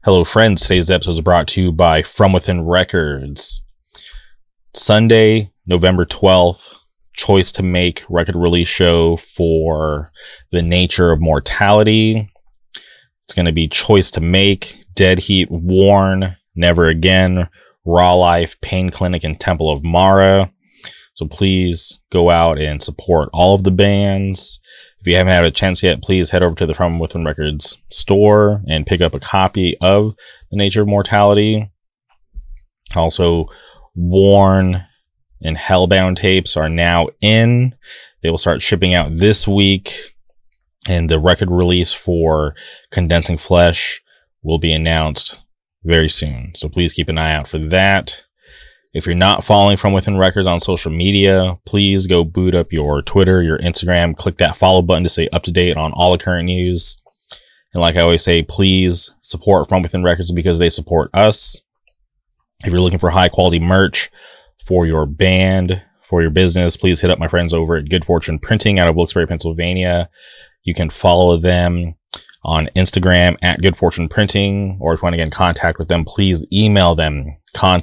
Hello, friends. Today's episode is brought to you by From Within Records. Sunday, November 12th, Choice to Make record release show for The Nature of Mortality. It's going to be Choice to Make, Dead Heat, Worn, Never Again, Raw Life, Pain Clinic, and Temple of Mara. So please go out and support all of the bands. If you haven't had a chance yet, please head over to the From Within Records store and pick up a copy of The Nature of Mortality. Also, Worn and Hellbound tapes are now in. They will start shipping out this week, and the record release for Condensing Flesh will be announced very soon. So please keep an eye out for that. If you're not following From Within Records on social media, please go boot up your Twitter, your Instagram, click that follow button to stay up to date on all the current news. And like I always say, please support From Within Records because they support us. If you're looking for high quality merch for your band, for your business, please hit up my friends over at Good Fortune Printing out of Wilkes-Barre, Pennsylvania. You can follow them on Instagram at Good Fortune Printing, or if you want to get in contact with them, please email them,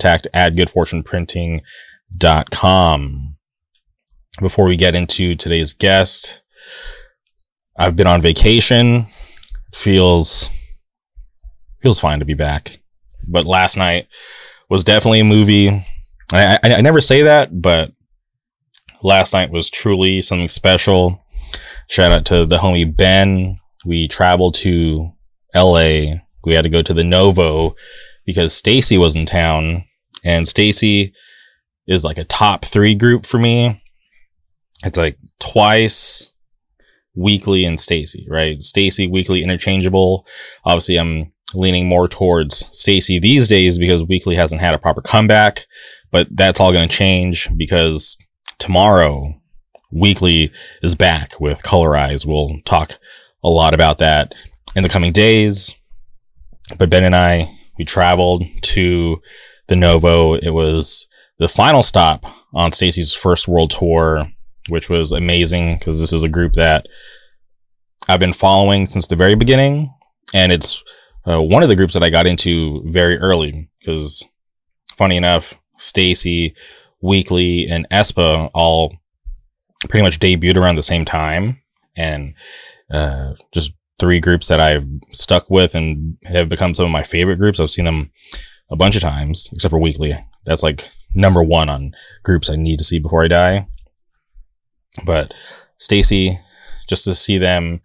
contact@goodfortuneprinting.com. Before we get into today's guest, I've been on vacation. Feels fine to be back. But last night was definitely a movie. I never say that, but last night was truly something special. Shout out to the homie Ben. We traveled to LA. We had to go to the Novo because Stacy was in town, and Stacy is like a top 3 group for me. It's like Twice, Weekly, and Stacy, right? Stacy, Weekly, interchangeable. Obviously, I'm leaning more towards Stacy these days because Weekly hasn't had a proper comeback, but that's all going to change because tomorrow, Weekly is back with Colorize. We'll talk a lot about that in the coming days. But Ben and I, we traveled to the Novo. It was the final stop on Stacy's first world tour, which was amazing because this is a group that I've been following since the very beginning. And it's one of the groups that I got into very early because, funny enough, Stacy, Weekly, and Espa all pretty much debuted around the same time. And just 3 groups that I've stuck with and have become some of my favorite groups. I've seen them a bunch of times, except for Weekly. That's like number 1 on groups I need to see before I die. But Stacy, just to see them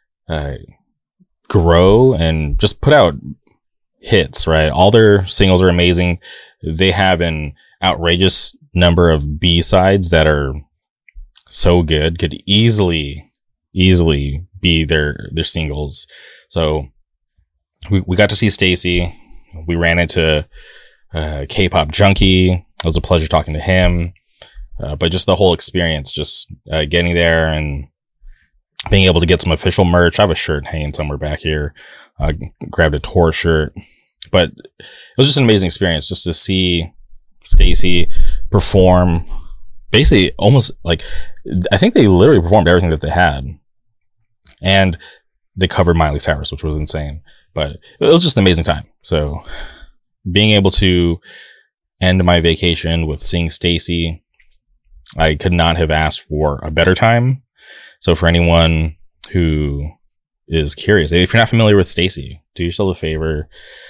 grow and just put out hits, right? All their singles are amazing. They have an outrageous number of B-sides that are so good, could easily be their singles. So we got to see Stacy. We ran into K-pop Junkie. It was a pleasure talking to him. But just the whole experience, just getting there and being able to get some official merch. I have a shirt hanging somewhere back here. Grabbed a tour shirt. But it was just an amazing experience just to see Stacy perform. Basically, almost like, I think they literally performed everything that they had. And they covered Miley Cyrus, which was insane. But it was just an amazing time. So being able to end my vacation with seeing Stacy, I could not have asked for a better time. So for anyone who is curious, if you're not familiar with Stacy, do yourself a favor,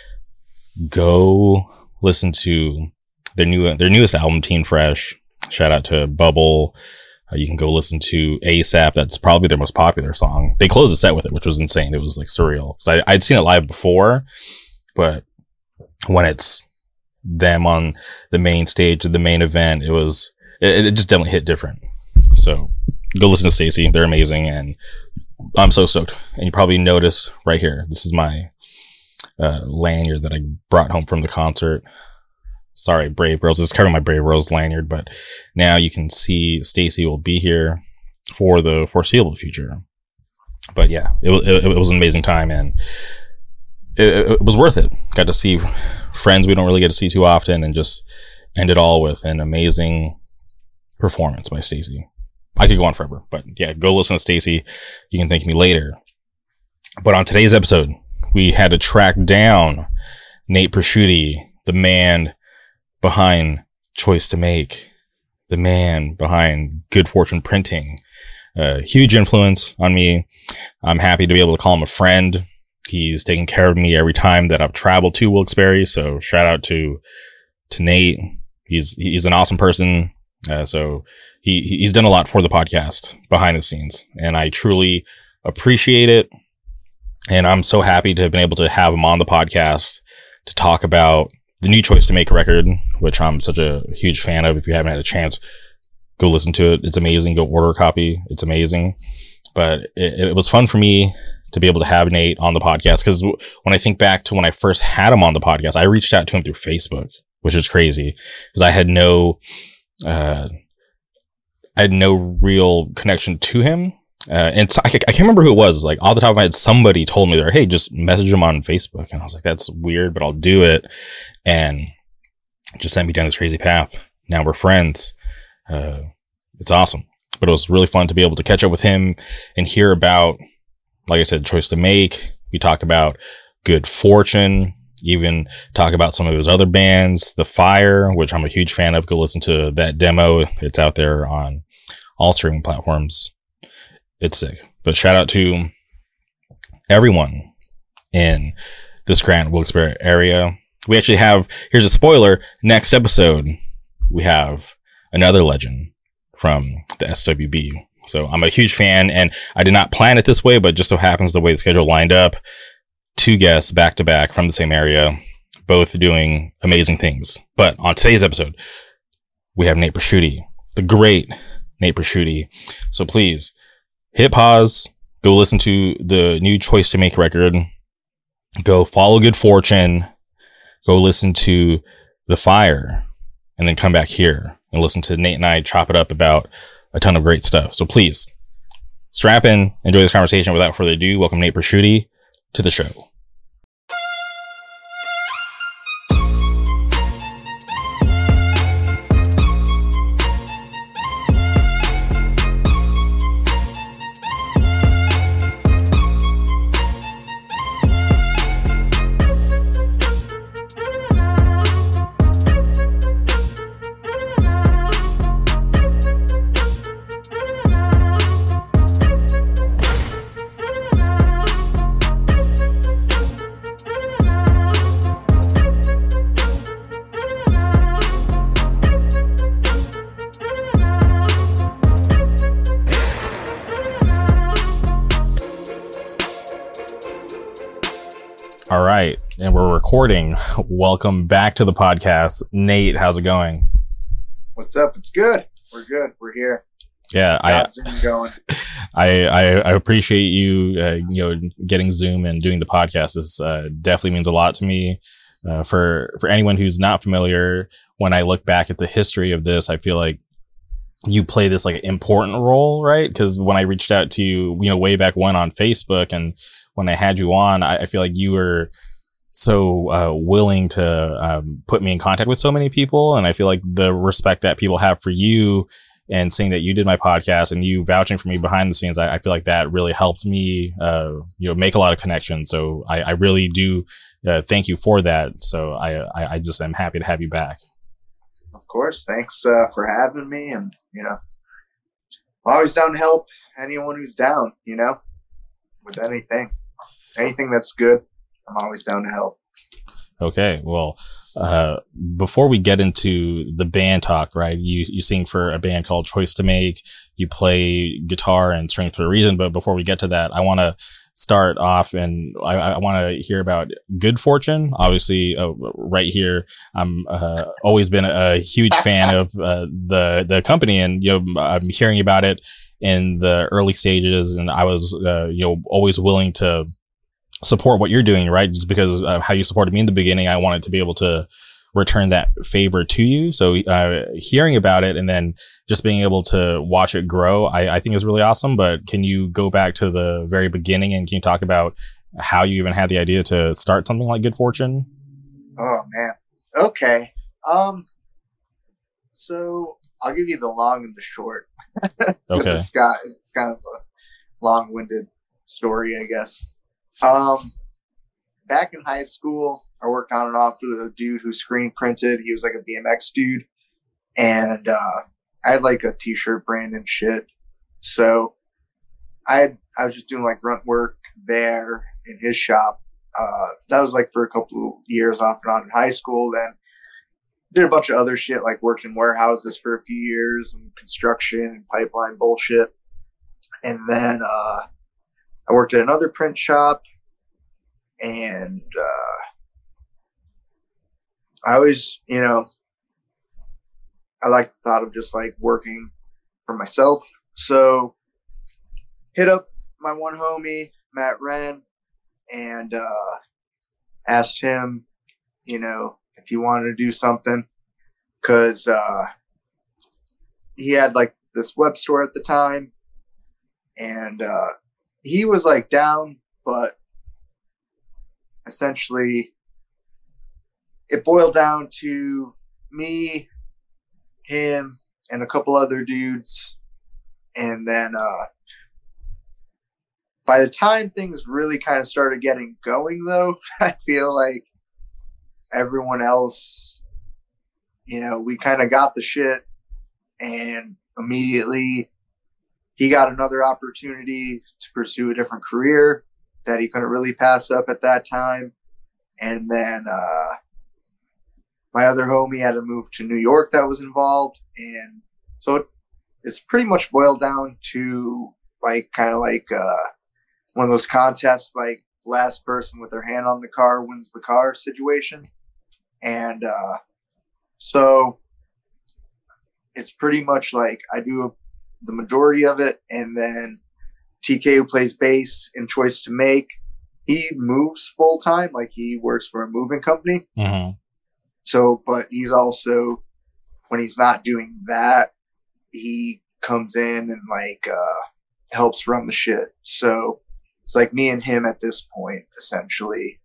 go listen to their newest album, Teen Fresh. Shout out to Bubble. You can go listen to ASAP. That's probably their most popular song. They closed the set with it, which was insane. It was like surreal. So I'd seen it live before, but when it's them on the main stage, the main event, it just definitely hit different. So go listen to Stacy. They're amazing. And I'm so stoked. And you probably noticed right here, this is my lanyard that I brought home from the concert. Sorry, Brave Girls. It's covering my Brave Girls lanyard, but now you can see Stacy will be here for the foreseeable future. But yeah, it was an amazing time, and it was worth it. Got to see friends we don't really get to see too often, and just end it all with an amazing performance by Stacy. I could go on forever, but yeah, go listen to Stacy. You can thank me later. But on today's episode, we had to track down Nate Prosciutti, the man behind Choice to Make, the man behind Good Fortune Printing. Huge influence on me. I'm happy to be able to call him a friend. He's taken care of me every time that I've traveled to Wilkes-Barre. So shout out to Nate. He's an awesome person. So he's done a lot for the podcast behind the scenes, and I truly appreciate it. And I'm so happy to have been able to have him on the podcast to talk about the new Choice to Make record, which I'm such a huge fan of. If you haven't had a chance, go listen to it. It's amazing. Go order a copy. It's amazing. But it was fun for me to be able to have Nate on the podcast, because when I think back to when I first had him on the podcast, I reached out to him through Facebook, which is crazy because I had no real connection to him. And so I can't remember who it was. Like, off the top of my head, somebody told me, hey, just message him on Facebook. And I was like, that's weird, but I'll do it. And it just sent me down this crazy path. Now we're friends. It's awesome. But it was really fun to be able to catch up with him and hear about, like I said, Choice to Make. We talk about Good Fortune, even talk about some of his other bands, The Fire, which I'm a huge fan of. Go listen to that demo. It's out there on all streaming platforms. It's sick. But shout out to everyone in this Grant Wilkes-Barre area. We actually have, here's a spoiler, next episode, we have another legend from the SWB. So I'm a huge fan, and I did not plan it this way, but just so happens the way the schedule lined up, 2 guests back to back from the same area, both doing amazing things. But on today's episode, we have Nate Prosciutti, the great Nate Prosciutti. So please hit pause, go listen to the new Choice to Make record, go follow Good Fortune, go listen to The Fire, and then come back here and listen to Nate and I chop it up about a ton of great stuff. So please strap in, enjoy this conversation. Without further ado, welcome Nate Prosciutti to the show. All right, and we're recording. Welcome back to the podcast. Nate, how's it going? What's up? It's good. We're good. We're here. Yeah, I appreciate you, getting Zoom and doing the podcast. This definitely means a lot to me. For anyone who's not familiar, when I look back at the history of this, I feel like you play this like important role, right? Because when I reached out to you, way back when on Facebook, and when I had you on, I feel like you were so willing to put me in contact with so many people. And I feel like the respect that people have for you and seeing that you did my podcast and you vouching for me behind the scenes, I feel like that really helped me, make a lot of connections. So I really do thank you for that. So I just am happy to have you back. Of course. Thanks for having me. And, I'm always down to help anyone who's down, with anything that's good. I'm always down to help. Okay. Well, before we get into the band talk, right? You sing for a band called Choice to Make. You play guitar and string for a reason. But before we get to that, I want to start off, and I want to hear about Good Fortune. Obviously, right here, I'm always been a huge fan of the company, and I'm hearing about it in the early stages, and I was always willing to support what you're doing, right? Just because of how you supported me in the beginning, I wanted to be able to return that favor to you. So hearing about it and then just being able to watch it grow, I think is really awesome. But can you go back to the very beginning, and can you talk about how you even had the idea to start something like Good Fortune? Oh man. Okay. So I'll give you the long and the short. Okay. It's kind of a long-winded story, I guess. back in high school, I worked on and off with a dude who screen printed. He was like a BMX dude. And I had like a t-shirt brand and shit. So I was just doing like grunt work there in his shop. That was like for a couple of years off and on in high school. Then did a bunch of other shit, like worked in warehouses for a few years and construction and pipeline bullshit. And then I worked at another print shop, and I always, I like the thought of just like working for myself. So hit up my one homie, Matt Wren, and asked him, if he wanted to do something, because he had like this web store at the time, and he was like down, but essentially it boiled down to me, him, and a couple other dudes. And then by the time things really kind of started getting going, though, I feel like everyone else, we kind of got the shit, and immediately he got another opportunity to pursue a different career that he couldn't really pass up at that time. And then my other homie had to move to New York that was involved. And so it's pretty much boiled down to like kind of like one of those contests, like last person with their hand on the car wins the car situation. And so it's pretty much like I do the majority of it, and then TK, who plays bass in Choice to Make, he moves full time, like he works for a moving company. Mm-hmm. So, but he's also, when he's not doing that, he comes in and like helps run the shit. So it's like me and him at this point, essentially.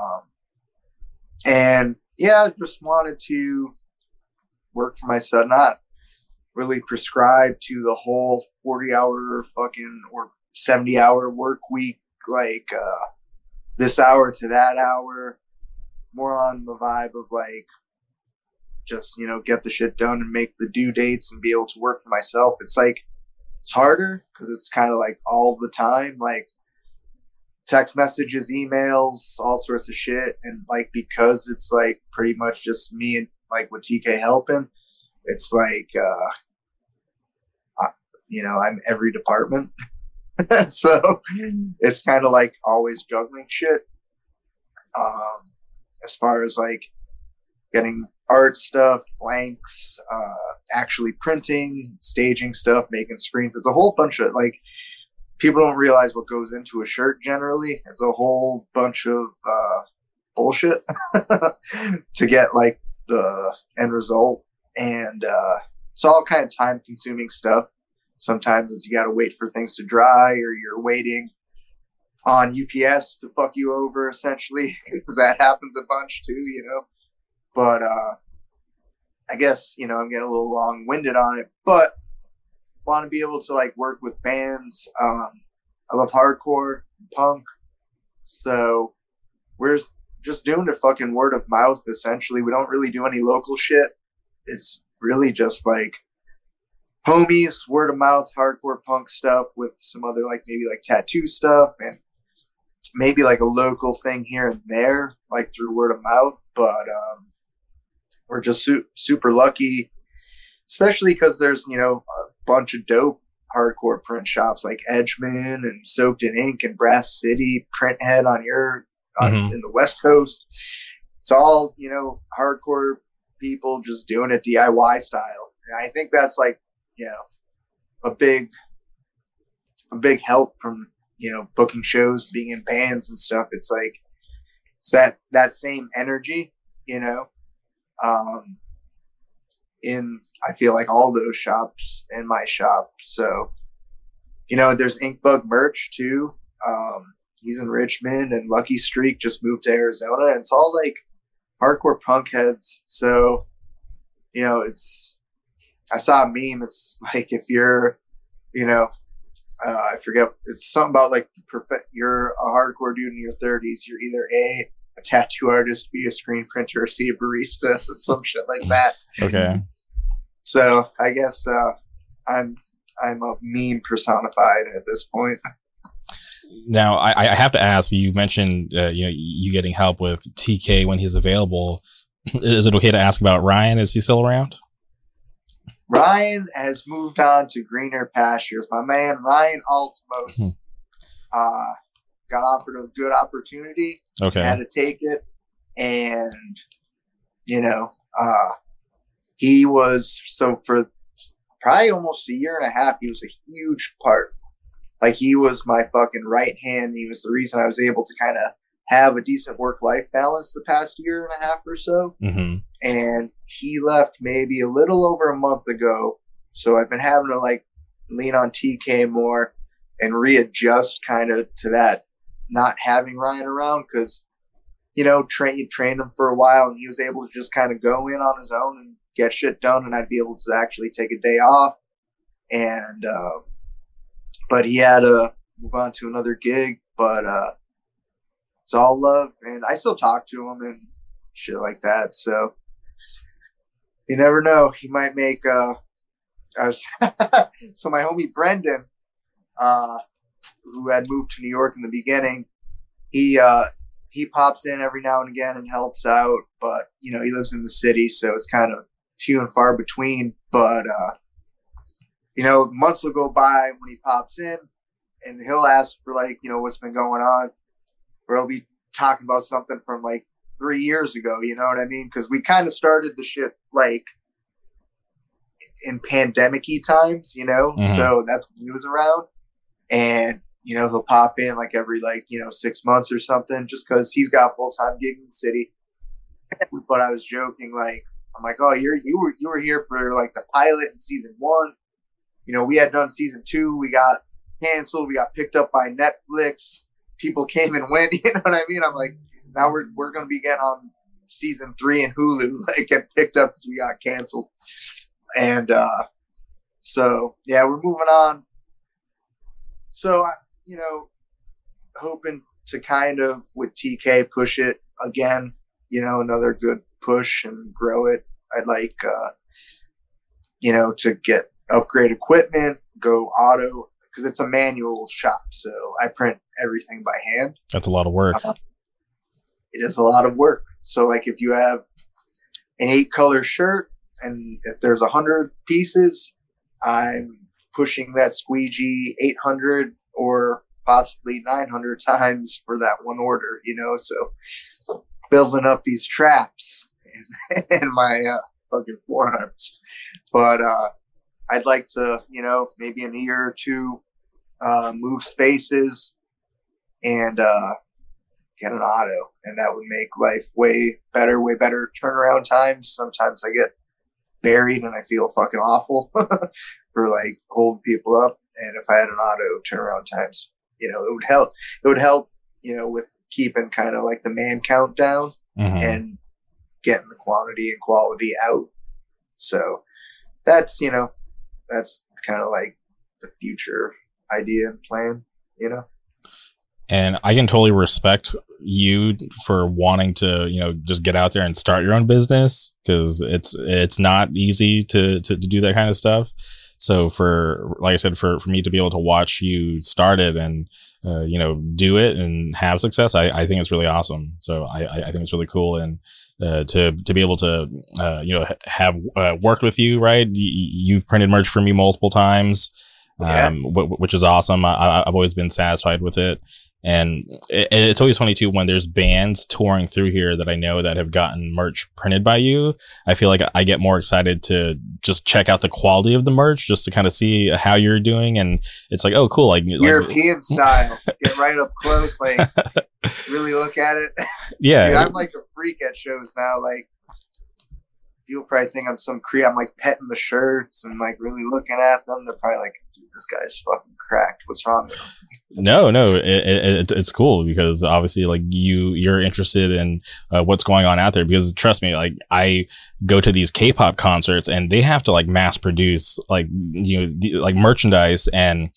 And yeah, I just wanted to work for myself, not really prescribed to the whole 40-hour fucking or 70-hour work week, like this hour to that hour, more on the vibe of like just, get the shit done and make the due dates and be able to work for myself. It's like, it's harder because it's kind of like all the time, like text messages, emails, all sorts of shit. And like, because it's like pretty much just me and like with TK helping, it's like, I'm every department. So it's kind of like always juggling shit. As far as like getting art stuff, blanks, actually printing, staging stuff, making screens. It's a whole bunch of like, people don't realize what goes into a shirt generally. It's a whole bunch of bullshit to get like the end result. And it's all kind of time consuming stuff. Sometimes it's you got to wait for things to dry, or you're waiting on UPS to fuck you over, essentially, because that happens a bunch too, But I guess, I'm getting a little long-winded on it, but want to be able to like work with bands. I love hardcore, punk, so we're just doing the fucking word of mouth, essentially. We don't really do any local shit. It's really just like homies, word of mouth, hardcore punk stuff with some other like maybe like tattoo stuff and maybe like a local thing here and there, like through word of mouth. But we're just super lucky, especially because there's, a bunch of dope hardcore print shops like Edgeman and Soaked in Ink and Brass City, Printhead in the West Coast. It's all, hardcore people just doing it DIY style. And I think that's like, a big help from, booking shows, being in bands and stuff. It's like, it's that same energy, in, I feel like all those shops in my shop. So, there's Inkbug merch too. He's in Richmond, and Lucky Streak just moved to Arizona. And it's all like hardcore punk heads. So, I saw a meme. It's like, if you're, I forget. It's something about like you're a hardcore dude in your 30s. You're either a tattoo artist, B, a screen printer, or C, a barista, some shit like that. Okay. So I guess I'm a meme personified at this point. Now I have to ask. You mentioned you getting help with TK when he's available. Is it okay to ask about Ryan? Is he still around? Ryan has moved on to greener pastures. My man Ryan Altmos got offered a good opportunity. Okay. Had to take it, and he was, so for probably almost a year and a half, he was a huge part. Like, he was my fucking right hand. He was the reason I was able to kind of have a decent work-life balance the past year and a half or so. Mm-hmm. And he left maybe a little over a month ago. So I've been having to like lean on TK more and readjust kind of to that, not having Ryan around, because, you trained him for a while and he was able to just kind of go in on his own and get shit done, and I'd be able to actually take a day off. And but he had to move on to another gig, but it's all love, and I still talk to him and shit like that. So you never know, he might make so my homie Brendan, who had moved to New York in the beginning, he pops in every now and again and helps out, but he lives in the city, so it's kind of few and far between. But months will go by when he pops in, and he'll ask for like, what's been going on, or he'll be talking about something from like 3 years ago. You know what I mean? Because we kind of started the shit like in pandemic-y times, Mm-hmm. So that's when he was around. And he'll pop in like every 6 months or something, just because he's got a full-time gig in the city. But I was joking, like, I'm like, oh, you were here for like the pilot in season 1. We had done season 2. We got canceled. We got picked up by Netflix. People came and went. You know what I mean? I'm like, now we're going to be getting on season 3 in Hulu, like, get picked up because we got canceled. And so yeah, we're moving on. So hoping to kind of with TK push it again. Another good push and grow it. I'd like to get upgrade equipment, go auto, because it's a manual shop, so I print everything by hand. That's a lot of work. It is a lot of work. So like, if you have an 8-color shirt and if there's 100 pieces, I'm pushing that squeegee 800 or possibly 900 times for that one order, so building up these traps in my fucking forearms. But I'd like to, maybe in a year or two, move spaces and get an auto, and that would make life way better turnaround times. Sometimes I get buried and I feel fucking awful for like holding people up, and if I had an auto, turnaround times, it would help with keeping kind of like the man count down. Mm-hmm. And getting the quantity and quality out. So that's kind of like the future idea and plan, And I can totally respect you for wanting to, just get out there and start your own business, because it's not easy to do that kind of stuff. So for, like I said, for me to be able to watch you start it and, do it and have success, I think it's really awesome. So I think it's really cool. And to be able to, have worked with you, right? You've printed merch for me multiple times, which is awesome. I've always been satisfied with it. And it's always funny too, when there's bands touring through here that I know that have gotten merch printed by you. I feel like I get more excited to just check out the quality of the merch, just to kind of see how you're doing. And it's like, oh, cool. Like European style, get right up close, like really look at it. Yeah. Dude, I'm like a freak at shows now. Like, people probably think I'm some creep. I'm like petting the shirts and like really looking at them. They're probably like, dude, this guy's fucking cracked. What's wrong with him? No, it's cool, because obviously like you're interested in what's going on out there, because trust me, like I go to these K-pop concerts and they have to like mass produce like, like merchandise, and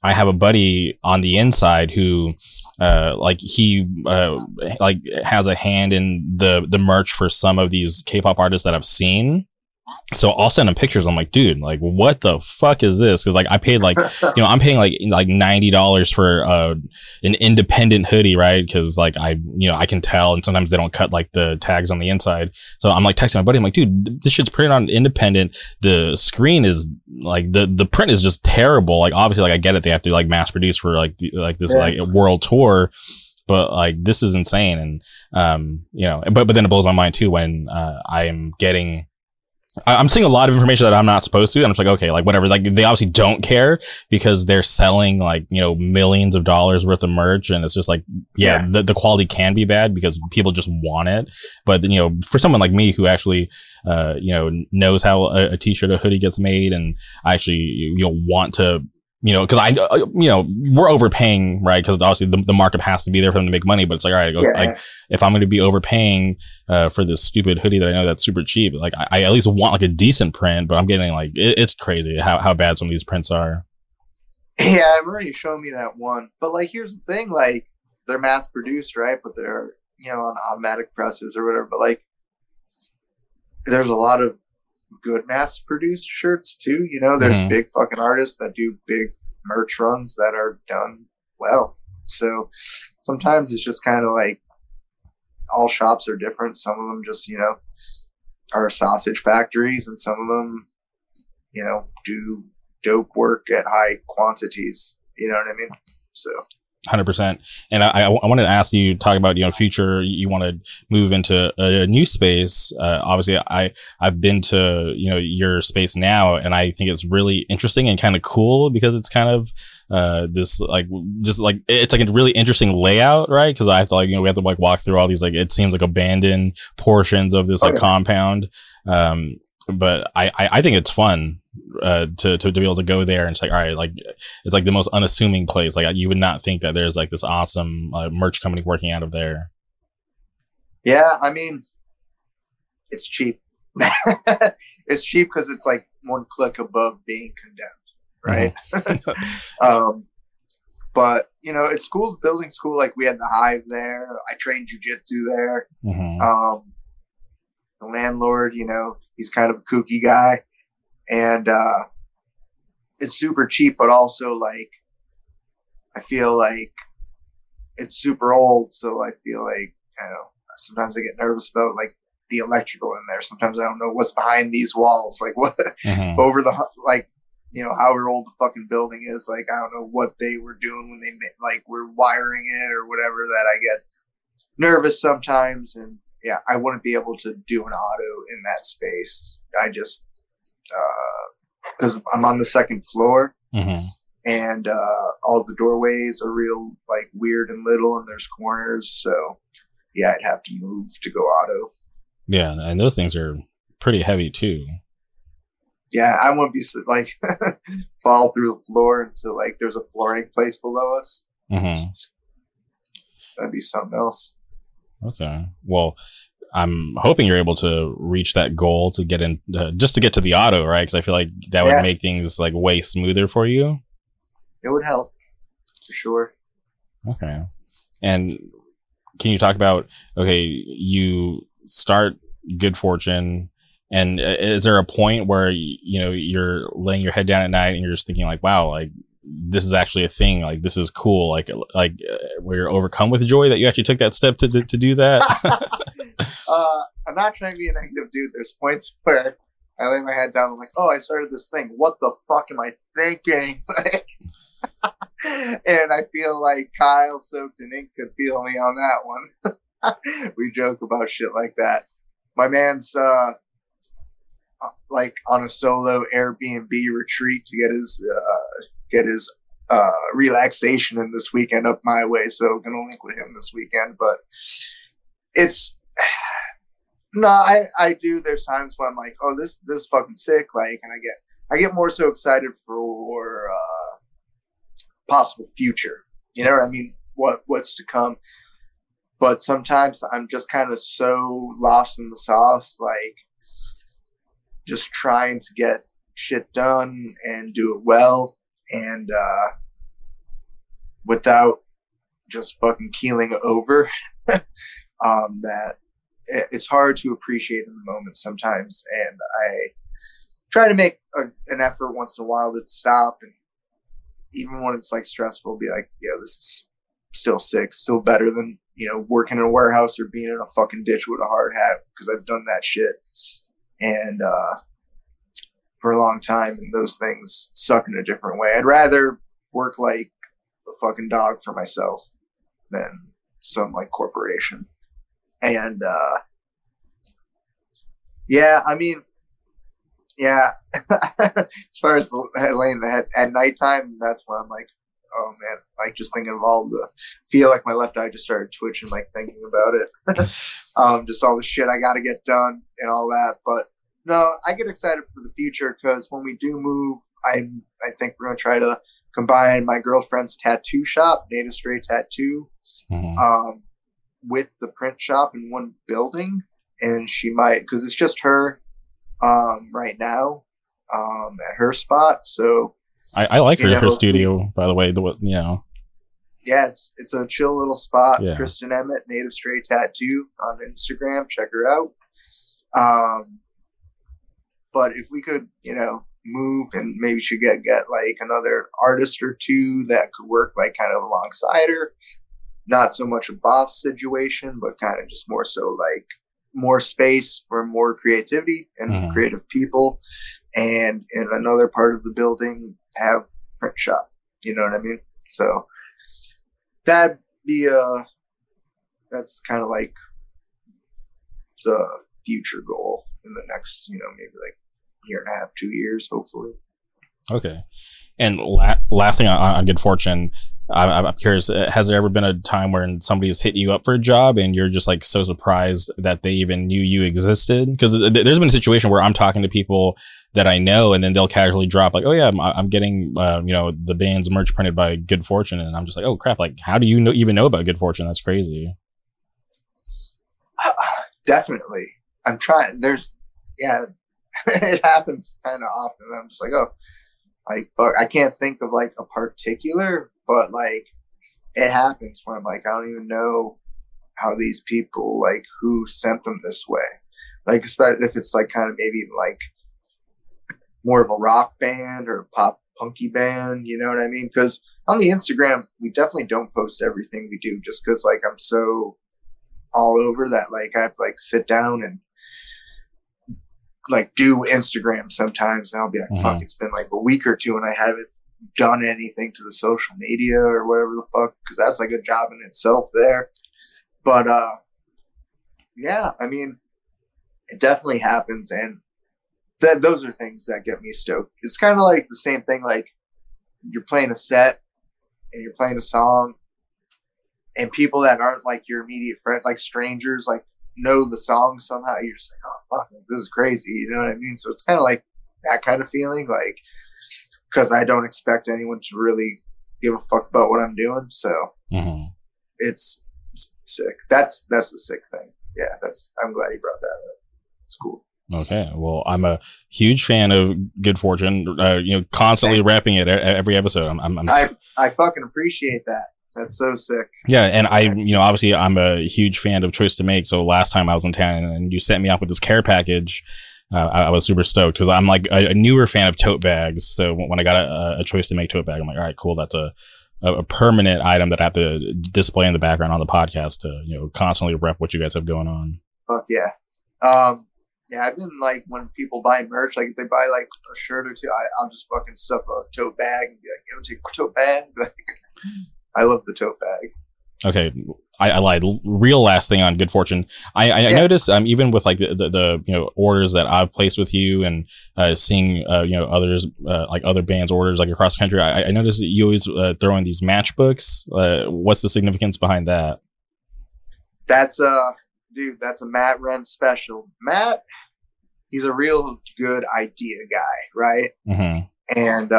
I have a buddy on the inside who, like he, like has a hand in the merch for some of these K-pop artists that I've seen. So I'll send him pictures. I'm like, dude, like, what the fuck is this? Because like I paid like, I'm paying like $90 for an independent hoodie, right? Because like I can tell, and sometimes they don't cut like the tags on the inside. So I'm like texting my buddy. I'm like, dude, this shit's printed on independent. The screen is like the print is just terrible. Like obviously, like I get it, they have to like mass produce for like this like world tour. But like this is insane, and but then it blows my mind too when I am getting. I'm seeing a lot of information that I'm not supposed to. I'm just like, okay, like whatever. Like they obviously don't care because they're selling like, millions of dollars worth of merch. And it's just like, the quality can be bad because people just want it. But, for someone like me who actually, knows how a t-shirt, a hoodie gets made, and I actually, want to, because we're overpaying, right? Because obviously the markup has to be there for them to make money. But it's like, all right, like if I'm going to be overpaying for this stupid hoodie that I know that's super cheap, like I at least want like a decent print. But I'm getting like it's crazy how bad some of these prints are. Yeah, I remember you showing me that one. But like, here's the thing: like they're mass produced, right? But they're on automatic presses or whatever. But like, there's a lot of good mass produced shirts too. There's big fucking artists that do big merch runs that are done well. So sometimes it's just kind of like all shops are different. Some of them just, are sausage factories, and some of them, do dope work at high quantities. You know what I mean? So 100%. And I wanted to ask you, talk about, future, you want to move into a new space. Obviously I've been to, your space now, and I think it's really interesting and kind of cool because it's kind of, this like, just like, it's like a really interesting layout, right? Cause I have to like, we have to like walk through all these, like, it seems like abandoned portions of this compound. But I think it's fun to be able to go there and it's like, all right, like it's like the most unassuming place. Like you would not think that there's like this awesome merch company working out of there. Yeah, I mean, it's cheap. It's cheap because it's like one click above being condemned, right? But it's cool. Building school, like we had the Hive there. I trained jujitsu there. The landlord, he's kind of a kooky guy, and it's super cheap, but also like I feel like it's super old, so I feel like sometimes I get nervous about like the electrical in there. Sometimes I don't know what's behind these walls, like what over the like however old the fucking building is. Like I don't know what they were doing when they were wiring it or whatever. That I get nervous sometimes, and yeah, I wouldn't be able to do an auto in that space. I just, because I'm on the second floor, and all the doorways are real like weird and little, and there's corners. So yeah, I'd have to move to go auto. Yeah, and those things are pretty heavy too. Yeah, I wouldn't be like fall through the floor until like there's a flooring place below us. That'd be something else. Okay. Well, I'm hoping you're able to reach that goal to get in, just to get to the auto, right? Because I feel like that would make things like way smoother for you. It would help for sure. Okay. And can you talk about, you start Good Fortune, and is there a point where, you're laying your head down at night and you're just thinking like, wow, like, this is actually a thing. Like, this is cool. Like where you're overcome with joy that you actually took that step to do that. I'm not trying to be a negative dude. There's points where I lay my head down. I'm like, oh, I started this thing. What the fuck am I thinking? And I feel like Kyle Soaked in Ink could feel me on that one. We joke about shit like that. My man's like on a solo Airbnb retreat to get his relaxation in this weekend up my way. So gonna link with him this weekend. But it's I do. There's times when I'm like, oh, this is fucking sick. Like, and I get more so excited for possible future. You know what I mean? What's to come. But sometimes I'm just kind of so lost in the sauce, like just trying to get shit done and do it well. And without just fucking keeling over. That it's hard to appreciate in the moment sometimes, and I try to make an effort once in a while to stop, and even when it's like stressful, be like, yeah, this is still sick, still better than, you know, working in a warehouse or being in a fucking ditch with a hard hat, because I've done that shit. And for a long time, and those things suck in a different way. I'd rather work like a fucking dog for myself than some like corporation. And yeah, I mean, yeah, as far as laying the head at nighttime, that's when I'm like, oh man, like just thinking of all the, feel like my left eye just started twitching, like thinking about it. Just all the shit I got to get done and all that. But no, I get excited for the future, because when we do move, I think we're going to try to combine my girlfriend's tattoo shop, Native Stray Tattoo, with the print shop in one building. And she might, because it's just her right now at her spot. So I like her studio, by the way. Yeah, it's a chill little spot. Yeah. Kristen Emmett, Native Stray Tattoo on Instagram. Check her out. But if we could, you know, move, and maybe she get like another artist or two that could work like kind of alongside her. Not so much a boss situation, but kind of just more so like more space for more creativity and creative people. And in another part of the building, have print shop. You know what I mean? So that'd be that's kind of like the future goal in the next, you know, maybe like year and a half, 2 years, hopefully. Okay. And last thing on Good Fortune, I'm curious, has there ever been a time when somebody's hit you up for a job and you're just like so surprised that they even knew you existed? Because there's been a situation where I'm talking to people that I know, and then they'll casually drop like, oh yeah, I'm getting you know, the band's merch printed by Good Fortune, and I'm just like, oh crap, like how do you even know about Good Fortune? That's crazy. Definitely. I'm trying. It happens kind of often. I'm just like, oh, like, fuck, I can't think of like a particular, but like it happens where I'm like, I don't even know how these people, like, who sent them this way. Like, especially if it's like kind of maybe like more of a rock band or a pop punky band, you know what I mean? Because on the Instagram, we definitely don't post everything we do, just because like I'm so all over that, like I have to like sit down and like do Instagram sometimes, and I'll be like, fuck, it's been like a week or two and I haven't done anything to the social media or whatever the fuck, because that's like a job in itself there. But yeah, I mean, it definitely happens, and those are things that get me stoked. It's kind of like the same thing, like you're playing a set and you're playing a song, and people that aren't like your immediate friend, like strangers, like know the song somehow. You're just like, oh fuck, this is crazy, you know what I mean? So it's kind of like that kind of feeling, like, because I don't expect anyone to really give a fuck about what I'm doing. So it's sick. That's the sick thing. Yeah, I'm glad you brought that up. It's cool. Okay, well, I'm a huge fan of Good Fortune. You know, constantly rapping it every episode. I fucking appreciate that. That's so sick. Yeah, and obviously I'm a huge fan of Choice to Make. So last time I was in town and you sent me out with this care package, I was super stoked, because I'm like a newer fan of tote bags. So when I got a Choice to Make tote bag, I'm like, all right, cool. That's a permanent item that I have to display in the background on the podcast to, you know, constantly rep what you guys have going on. Fuck yeah. Yeah, I've been like, when people buy merch, like if they buy like a shirt or two, I'll just fucking stuff a tote bag and be like, yo, take a tote bag. Like, I love the tote bag. Okay, I lied. Real last thing on Good Fortune. I noticed even with like the you know, orders that I've placed with you, and seeing you know, others like other bands' orders like across the country, I noticed that you always throw in these matchbooks. What's the significance behind that? That's that's a Matt Wren special. Matt, he's a real good idea guy, right? And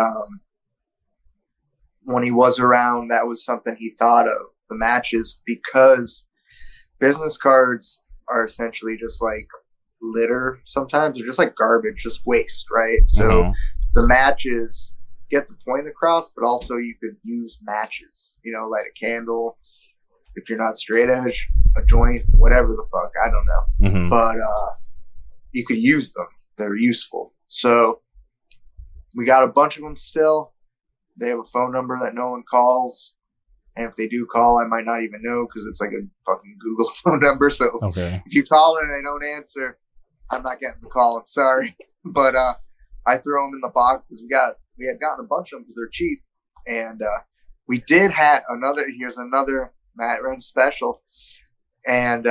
when he was around, that was something he thought of, the matches, because business cards are essentially just like litter sometimes. They're just like garbage, just waste, right? So the matches get the point across, but also you could use matches, light a candle. If you're not straight edge, a joint, whatever the fuck, I don't know. Mm-hmm. But you could use them. They're useful. So we got a bunch of them still. They have a phone number that no one calls. And if they do call, I might not even know because it's like a fucking Google phone number. So if you call and I don't answer, I'm not getting the call. I'm sorry. But I throw them in the box because we had gotten a bunch of them because they're cheap. And we did have here's another Matt Wrench special. And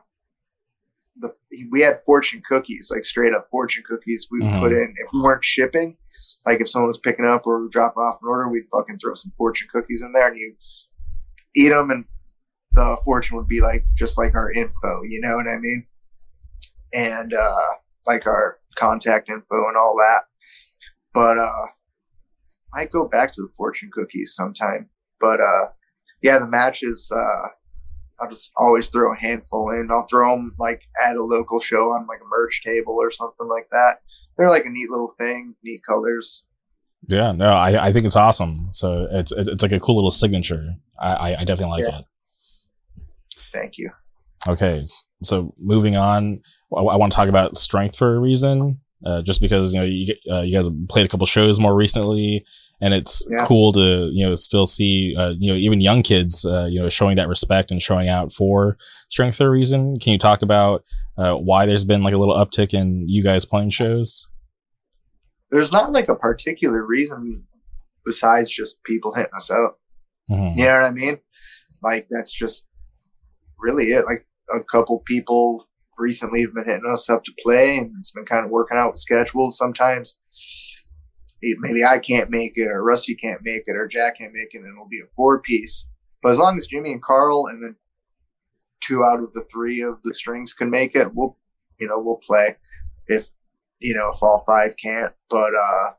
we had fortune cookies, like straight up fortune cookies we would put in. If we weren't shipping, like if someone was picking up or dropping off an order, we'd fucking throw some fortune cookies in there and you eat them and the fortune would be like just like our info, you know what I mean? And like our contact info and all that. But I might go back to the fortune cookies sometime. But yeah, the matches, I'll just always throw a handful in. I'll throw them like at a local show on like a merch table or something like that. They're like a neat little thing, neat colors. Yeah, no, I think it's awesome. So it's like a cool little signature. I definitely like it. Thank you. Okay, so moving on, I want to talk about Strength for a reason. Just because you guys have played a couple shows more recently, and it's cool to still see even young kids showing that respect and showing out for Strength for a reason. Can you talk about why there's been like a little uptick in you guys playing shows? There's not like a particular reason besides just people hitting us up. Mm-hmm. You know what I mean? Like that's just really it. Like a couple people recently have been hitting us up to play, and it's been kind of working out with schedules. Sometimes maybe I can't make it, or Rusty can't make it, or Jack can't make it, and it'll be a 4-piece. But as long as Jimmy and Carl and then 2 out of the 3 of the strings can make it, we'll play. If all 5 can't. But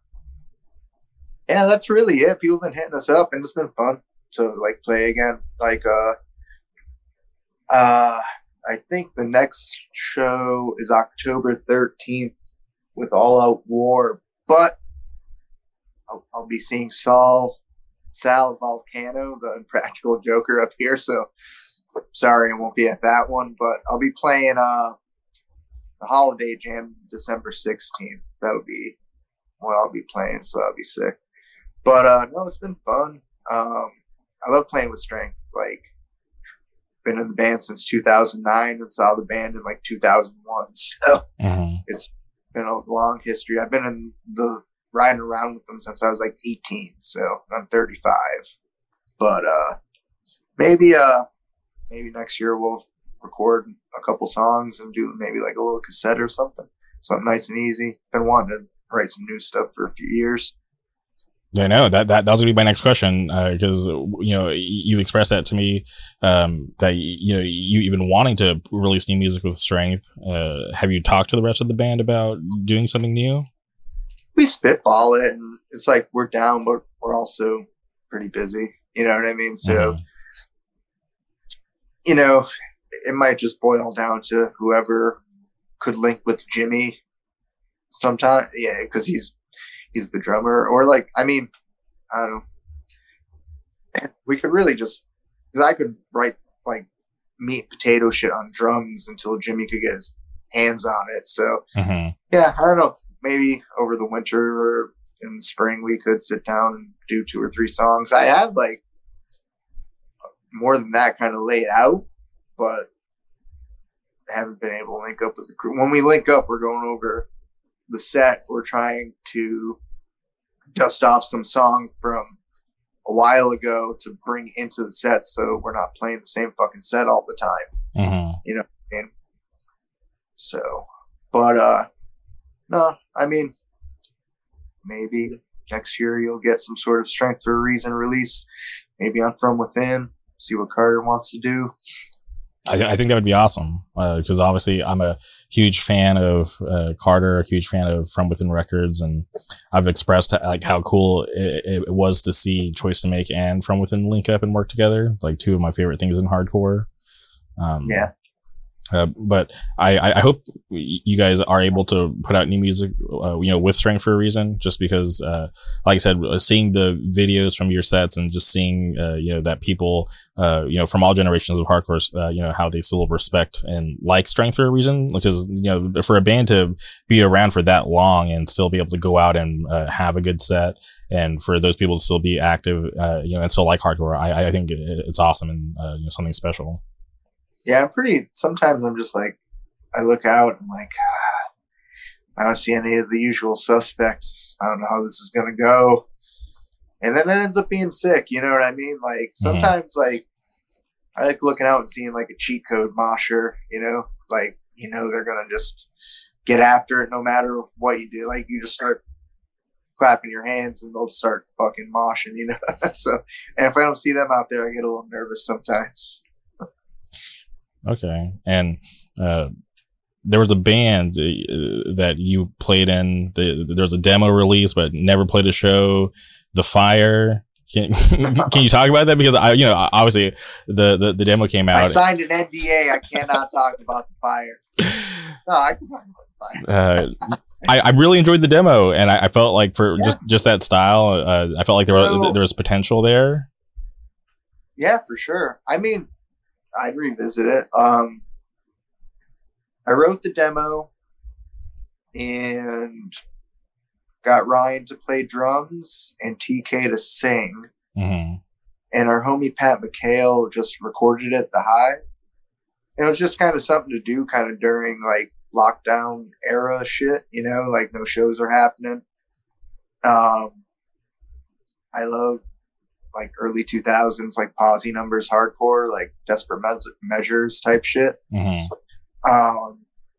yeah, that's really it. People have been hitting us up, and it's been fun to like play again. Like I think the next show is October 13th with All Out War, but I'll be seeing Sal Volcano, the Impractical Joker, up here. So sorry, I won't be at that one, but I'll be playing the Holiday Jam December 16th. That would be what I'll be playing, so I'll be sick. But no, it's been fun. I love playing with Strength. Like, been in the band since 2009 and saw the band in like 2001. So It's been a long history. I've been in the riding around with them since I was like 18. So I'm 35. But maybe next year we'll record a couple songs and do maybe like a little cassette or something nice and easy. Been wanting to write some new stuff for a few years. Yeah, no, that was gonna be my next question, because you've expressed that to me, that you've been wanting to release new music with Strength. Have you talked to the rest of the band about doing something new? We spitball it, and it's like we're down, but we're also pretty busy. You know what I mean? So, it might just boil down to whoever could link with Jimmy sometime. Yeah, because he's the drummer, or like, I mean, I don't know. We could really just, because I could write like meat and potato shit on drums until Jimmy could get his hands on it. So yeah, I don't know. Maybe over the winter or in the spring we could sit down and do 2 or 3 songs. I have like more than that kind of laid out, but I haven't been able to link up with the crew. When we link up, we're going over the set. We're trying to dust off some song from a while ago to bring into the set, so we're not playing the same fucking set all the time. You know what I mean? So, but no, I mean, maybe next year you'll get some sort of Strength for a Reason release, maybe on From Within. See what Carter wants to do. I think that would be awesome, because obviously I'm a huge fan of Carter, a huge fan of From Within Records, and I've expressed like how cool it was to see Choice to Make and From Within link up and work together, like 2 of my favorite things in hardcore. Yeah. But I hope you guys are able to put out new music, with Strength for a Reason, just because, like I said, seeing the videos from your sets and just seeing, that people, from all generations of hardcore, how they still respect and like Strength for a Reason, because, for a band to be around for that long and still be able to go out and have a good set, and for those people to still be active, and still like hardcore, I think it's awesome and, something special. Yeah, sometimes I'm just like, I look out and like, I don't see any of the usual suspects. I don't know how this is going to go. And then it ends up being sick. You know what I mean? Like sometimes like, I like looking out and seeing like a cheat code mosher, like, they're going to just get after it no matter what you do. Like you just start clapping your hands and they'll start fucking moshing, So, and if I don't see them out there, I get a little nervous sometimes. Okay. And there was a band that you played in. There was a demo release, but never played a show. The Fire. Can you talk about that? Because obviously the demo came out. I signed an NDA. I cannot talk about The Fire. No, I can talk about The Fire. I really enjoyed the demo, and I felt like for just that style, I felt like there was potential there. Yeah, for sure. I mean, I'd revisit it. I wrote the demo and got Ryan to play drums and TK to sing. Mm-hmm. And our homie Pat McHale just recorded it at the Hive. And it was just kind of something to do kind of during like lockdown era shit, like no shows are happening. I love like early 2000s, like Posse Numbers hardcore, like Desperate Measures type shit. Mm-hmm.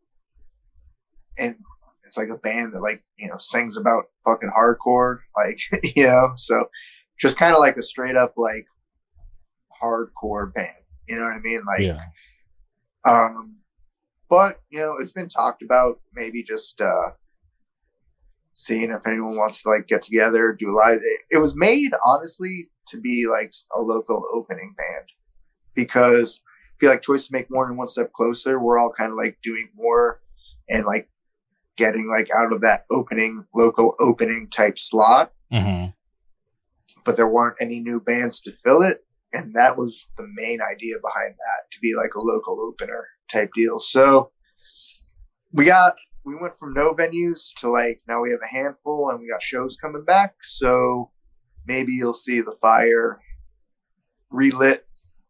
And it's like a band that like, sings about fucking hardcore, like, so just kind of like a straight up like hardcore band, you know what I mean? Like, yeah. But, it's been talked about maybe just, seeing if anyone wants to like get together, do live. It was made honestly to be like a local opening band, because I feel like Choice to Make more than one step closer. We're all kind of like doing more and like getting like out of that local opening type slot. Mm-hmm. But there weren't any new bands to fill it. And that was the main idea behind that, to be like a local opener type deal. So we went from no venues to like, now we have a handful and we got shows coming back. So maybe you'll see The Fire relit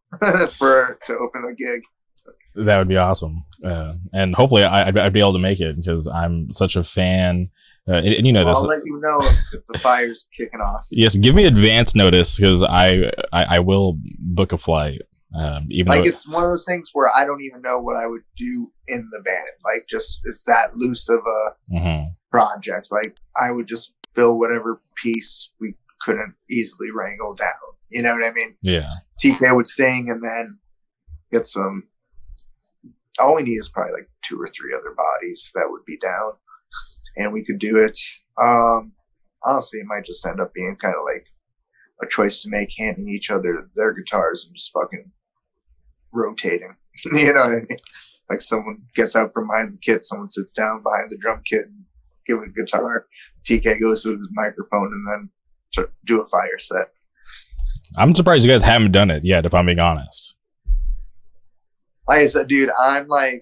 to open a gig. That would be awesome. And hopefully I'd be able to make it, because I'm such a fan. And this. I'll let you know if The Fire's kicking off. Yes, give me advance notice, because I will book a flight. Even like though it's one of those things where I don't even know what I would do in the band. Like, just it's that loose of a project. Like, I would just fill whatever piece we couldn't easily wrangle down. You know what I mean? Yeah. TK would sing, and then get some. All we need is probably like 2 or 3 other bodies that would be down, and we could do it. Honestly, it might just end up being kind of like a Choice to Make, handing each other their guitars and just fucking rotating. You know what I mean? Like someone gets out from behind the kit, someone sits down behind the drum kit and give it a guitar. TK goes to his microphone and then do a Fire set. I'm surprised you guys haven't done it yet, if I'm being honest. Like I said, dude, I'm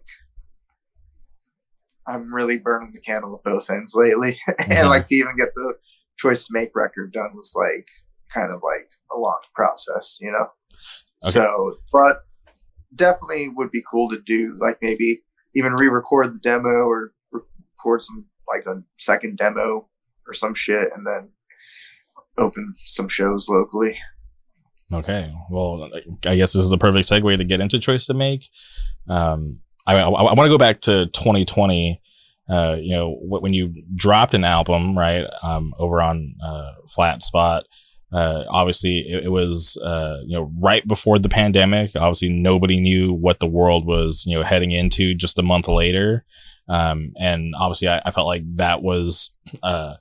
really burning the candle at both ends lately. And like to even get the Choice to Make record done was like kind of like a long process, Okay. So, but definitely would be cool to do, like maybe even re-record the demo or record some like a second demo or some shit, and then open some shows locally. Okay, well, I guess this is the perfect segue to get into Choice to Make. I want to go back to 2020. When you dropped an album, right, over on Flat Spot. Obviously, it was right before the pandemic. Obviously, nobody knew what the world was heading into just a month later. And obviously, I felt like that was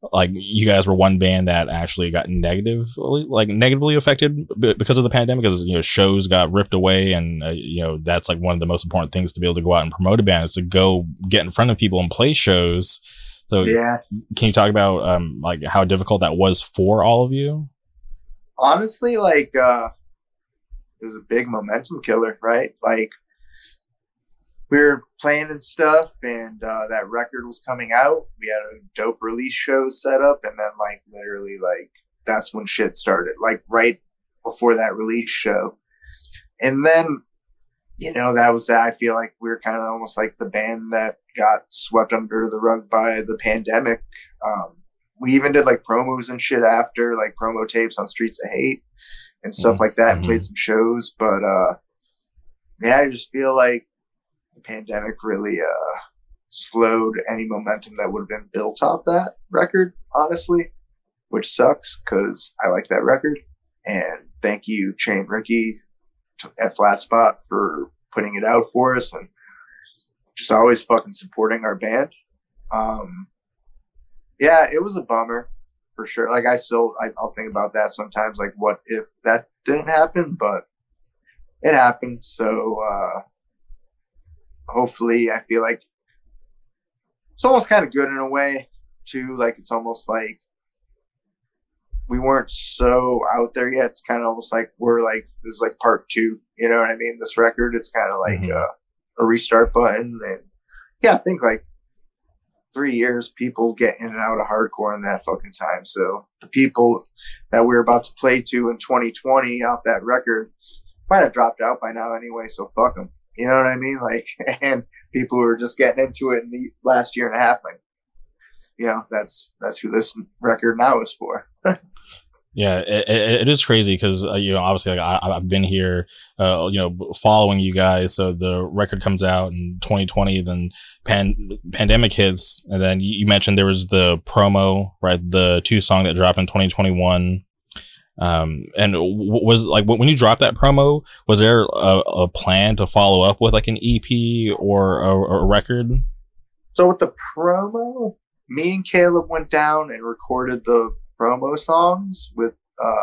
like you guys were one band that actually got negatively affected because of the pandemic, because shows got ripped away, and that's like one of the most important things to be able to go out and promote a band is to go get in front of people and play shows. So yeah, can you talk about like how difficult that was for all of you? Honestly, like it was a big momentum killer, right? Like we were playing and stuff, and that record was coming out. We had a dope release show set up, and then like literally like that's when shit started, like right before that release show. And then that was that. I feel like we were kind of almost like the band that got swept under the rug by the pandemic. We even did like promos and shit after, like promo tapes on Streets of Hate and stuff like that, and played some shows. But yeah, I just feel like the pandemic really slowed any momentum that would have been built off that record, honestly, which sucks because I like that record. And thank you, Chain Ricky at Flat Spot, for putting it out for us and just always fucking supporting our band. Yeah, it was a bummer for sure. Like I'll think about that sometimes, like what if that didn't happen, but it happened. So hopefully, I feel like it's almost kind of good in a way too. Like it's almost like we weren't so out there yet. It's kind of almost like we're like, this is like part 2. You know what I mean? This record, it's kind of like a restart button. And yeah, I think like 3 years, people get in and out of hardcore in that fucking time. So the people that we're about to play to in 2020 off that record might have dropped out by now anyway. So fuck them. You know what I mean? Like, and people who are just getting into it in the last year and a half, like, that's who this record now is for. Yeah, it is crazy because obviously like I've been here following you guys. So the record comes out in 2020, then pandemic hits, and then you mentioned there was the promo, right? The 2 song that dropped in 2021. And was like when you dropped that promo, was there a plan to follow up with like an EP or a record? So with the promo, me and Caleb went down and recorded the promo songs with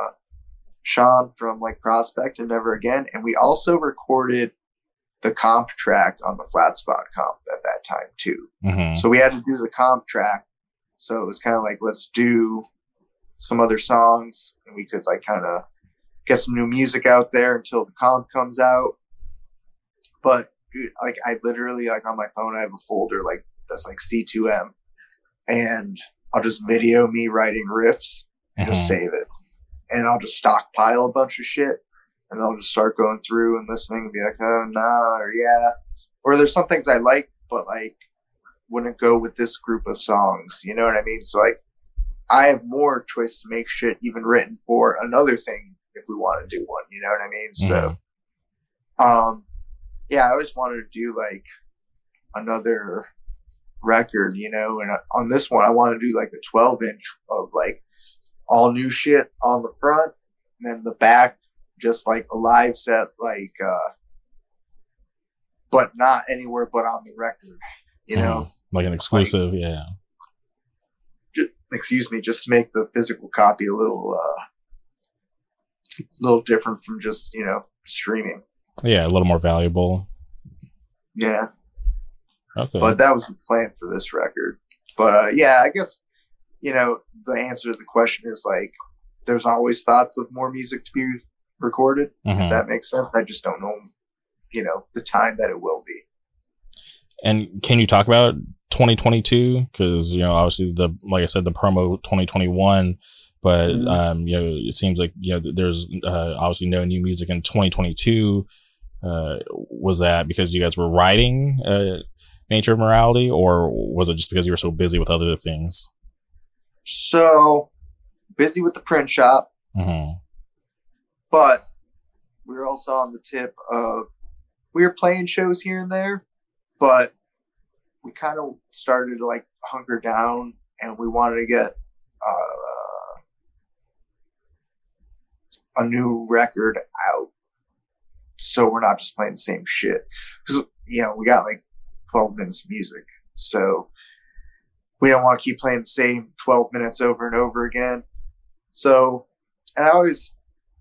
Sean from like Prospect and Never Again, and we also recorded the comp track on the Flat Spot comp at that time too. So we had to do the comp track, so it was kind of like, let's do some other songs, and we could like kind of get some new music out there until the comp comes out. But dude, like I literally, like on my phone I have a folder like that's like C2M, and I'll just video me writing riffs and just save it. And I'll just stockpile a bunch of shit, and I'll just start going through and listening and be like, oh, nah, or yeah. Or there's some things I like, but like wouldn't go with this group of songs. You know what I mean? So like I have more choice to make shit even written for another thing if we want to do one. You know what I mean? So, yeah, I always wanted to do like another record, and on this one I want to do like a 12-inch of like all new shit on the front, and then the back just like a live set, like but not anywhere but on the record, like an exclusive. Like, yeah, just to make the physical copy a little different from just streaming. Yeah, a little more valuable. Yeah. Okay. But that was the plan for this record. But yeah, I guess the answer to the question is like there's always thoughts of more music to be recorded. If that makes sense. I just don't know the time that it will be. And can you talk about 2022? Because obviously like I said, the promo 2021, but it seems like there's obviously no new music in 2022. Was that because you guys were writing Nature of Morality, or was it just because you were so busy with other things? So busy with the print shop, but we were also on the tip of we were playing shows here and there, but we kind of started to like hunker down, and we wanted to get a new record out, so we're not just playing the same shit. Because we got like 12 minutes of music, so we don't want to keep playing the same 12 minutes over and over again. So, and I always,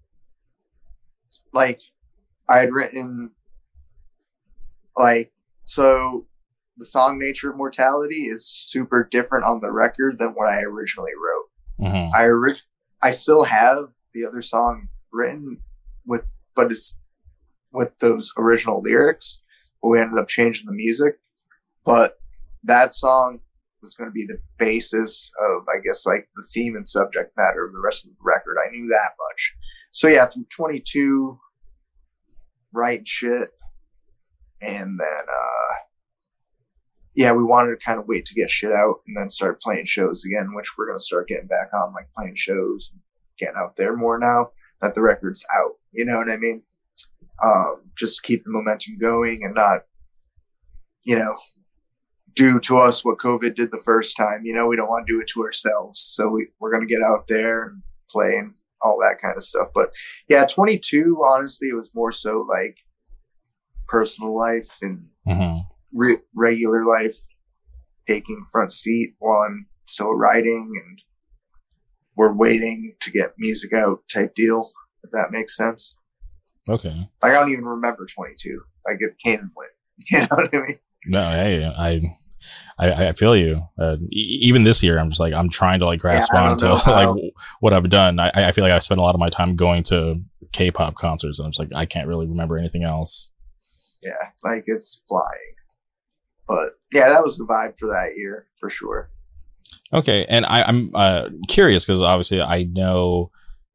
like, I had written, like, so the song Nature of Mortality is super different on the record than what I originally wrote. Mm-hmm. I still have the other song written but it's with those original lyrics, but we ended up changing the music. But that song was going to be the basis of, I guess, like the theme and subject matter of the rest of the record. I knew that much. So yeah, through 22, writing shit, and then yeah, we wanted to kind of wait to get shit out and then start playing shows again, which we're going to start getting back on, like playing shows, getting out there more now that the record's out. You know what I mean? Just to keep the momentum going and not, you know, do to us what COVID did the first time. You know, we don't want to do it to ourselves. So we're going to get out there and play and all that kind of stuff. But yeah, 22, honestly, it was more so like personal life and regular life taking front seat while I'm still writing and we're waiting to get music out type deal, if that makes sense. Okay. Like, I don't even remember 22. Like, it came and went. You know what I mean? No, hey, I feel you. Even this year, I'm just like, I'm trying to like grasp onto like what I've done. I feel like I spent a lot of my time going to K-pop concerts, and I'm just like, I can't really remember anything else. Yeah, like it's flying. But yeah, that was the vibe for that year for sure. Okay, and I'm curious because obviously I know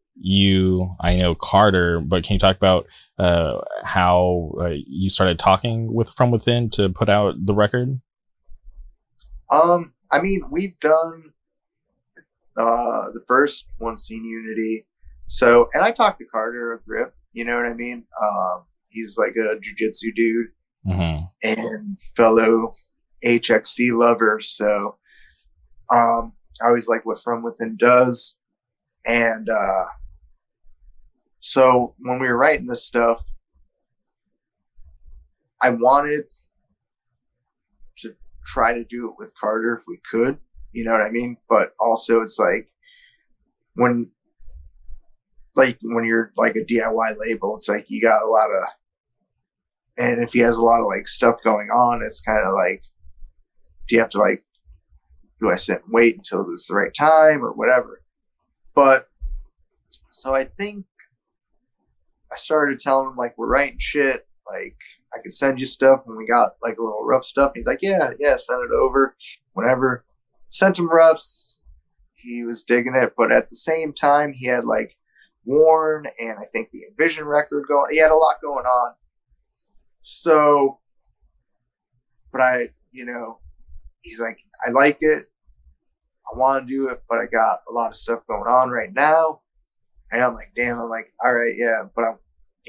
Carter, but can you talk about how you started talking with From Within to put out the record? I mean, we've done the first one, Scene Unity. So, and I talked to Carter of Grip, you know what I mean? He's like a jiu-jitsu dude and fellow HXC lover. So, I always like what From Within does. And so when we were writing this stuff, I wanted to try to do it with Carter if we could, you know what I mean? But also it's like when you're like a DIY label, it's like you got a lot of, and if he has a lot of like stuff going on, it's kind of like, do you have to like, do I sit and wait until this is the right time or whatever? But so I think I started telling him like, we're writing shit, like I could send you stuff when we got like a little rough stuff. He's like, yeah, send it over whenever. Sent him roughs. He was digging it, but at the same time he had like Warren and I think the Envision record going. He had a lot going on. So, but he's like, I like it. I want to do it, but I got a lot of stuff going on right now. And I'm like, damn, all right, yeah, but I'm,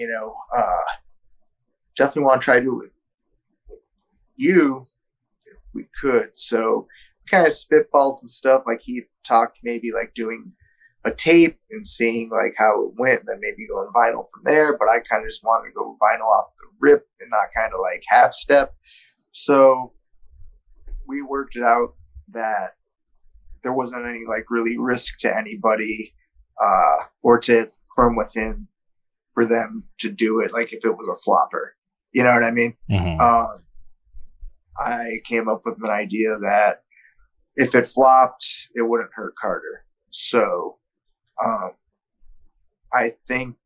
definitely want to try to do it with you if we could. So kind of spitball some stuff. Like he talked maybe like doing a tape and seeing like how it went and then maybe going vinyl from there. But I kind of just wanted to go vinyl off the rip and not kind of like half step. So we worked it out that there wasn't any like really risk to anybody or to From Within for them to do it. Like if it was a flopper, you know what I mean? I came up with an idea that if it flopped, it wouldn't hurt Carter. So I think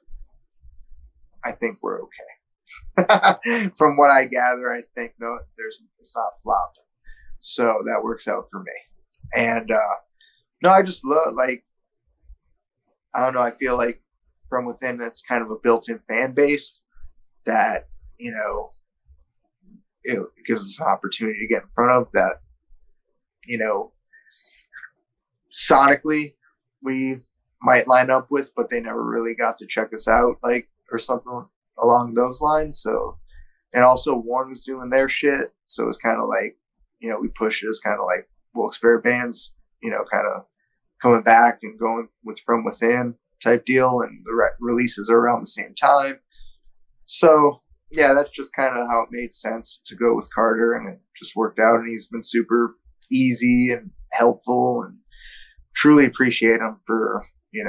we're okay. From what I gather, I think it's not flopping. So that works out for me. And I just love, like, I don't know, I feel like From Within, that's kind of a built-in fan base that, it gives us an opportunity to get in front of that, sonically we might line up with, but they never really got to check us out, like, or something along those lines. So, and also Warren was doing their shit. So it was kind of like, we pushed it as kind of like Wilkes-Barre bands, kind of coming back and going with From Within type deal. And the releases are around the same time. So yeah, that's just kind of how it made sense to go with Carter, and it just worked out. And he's been super easy and helpful, and truly appreciate him for,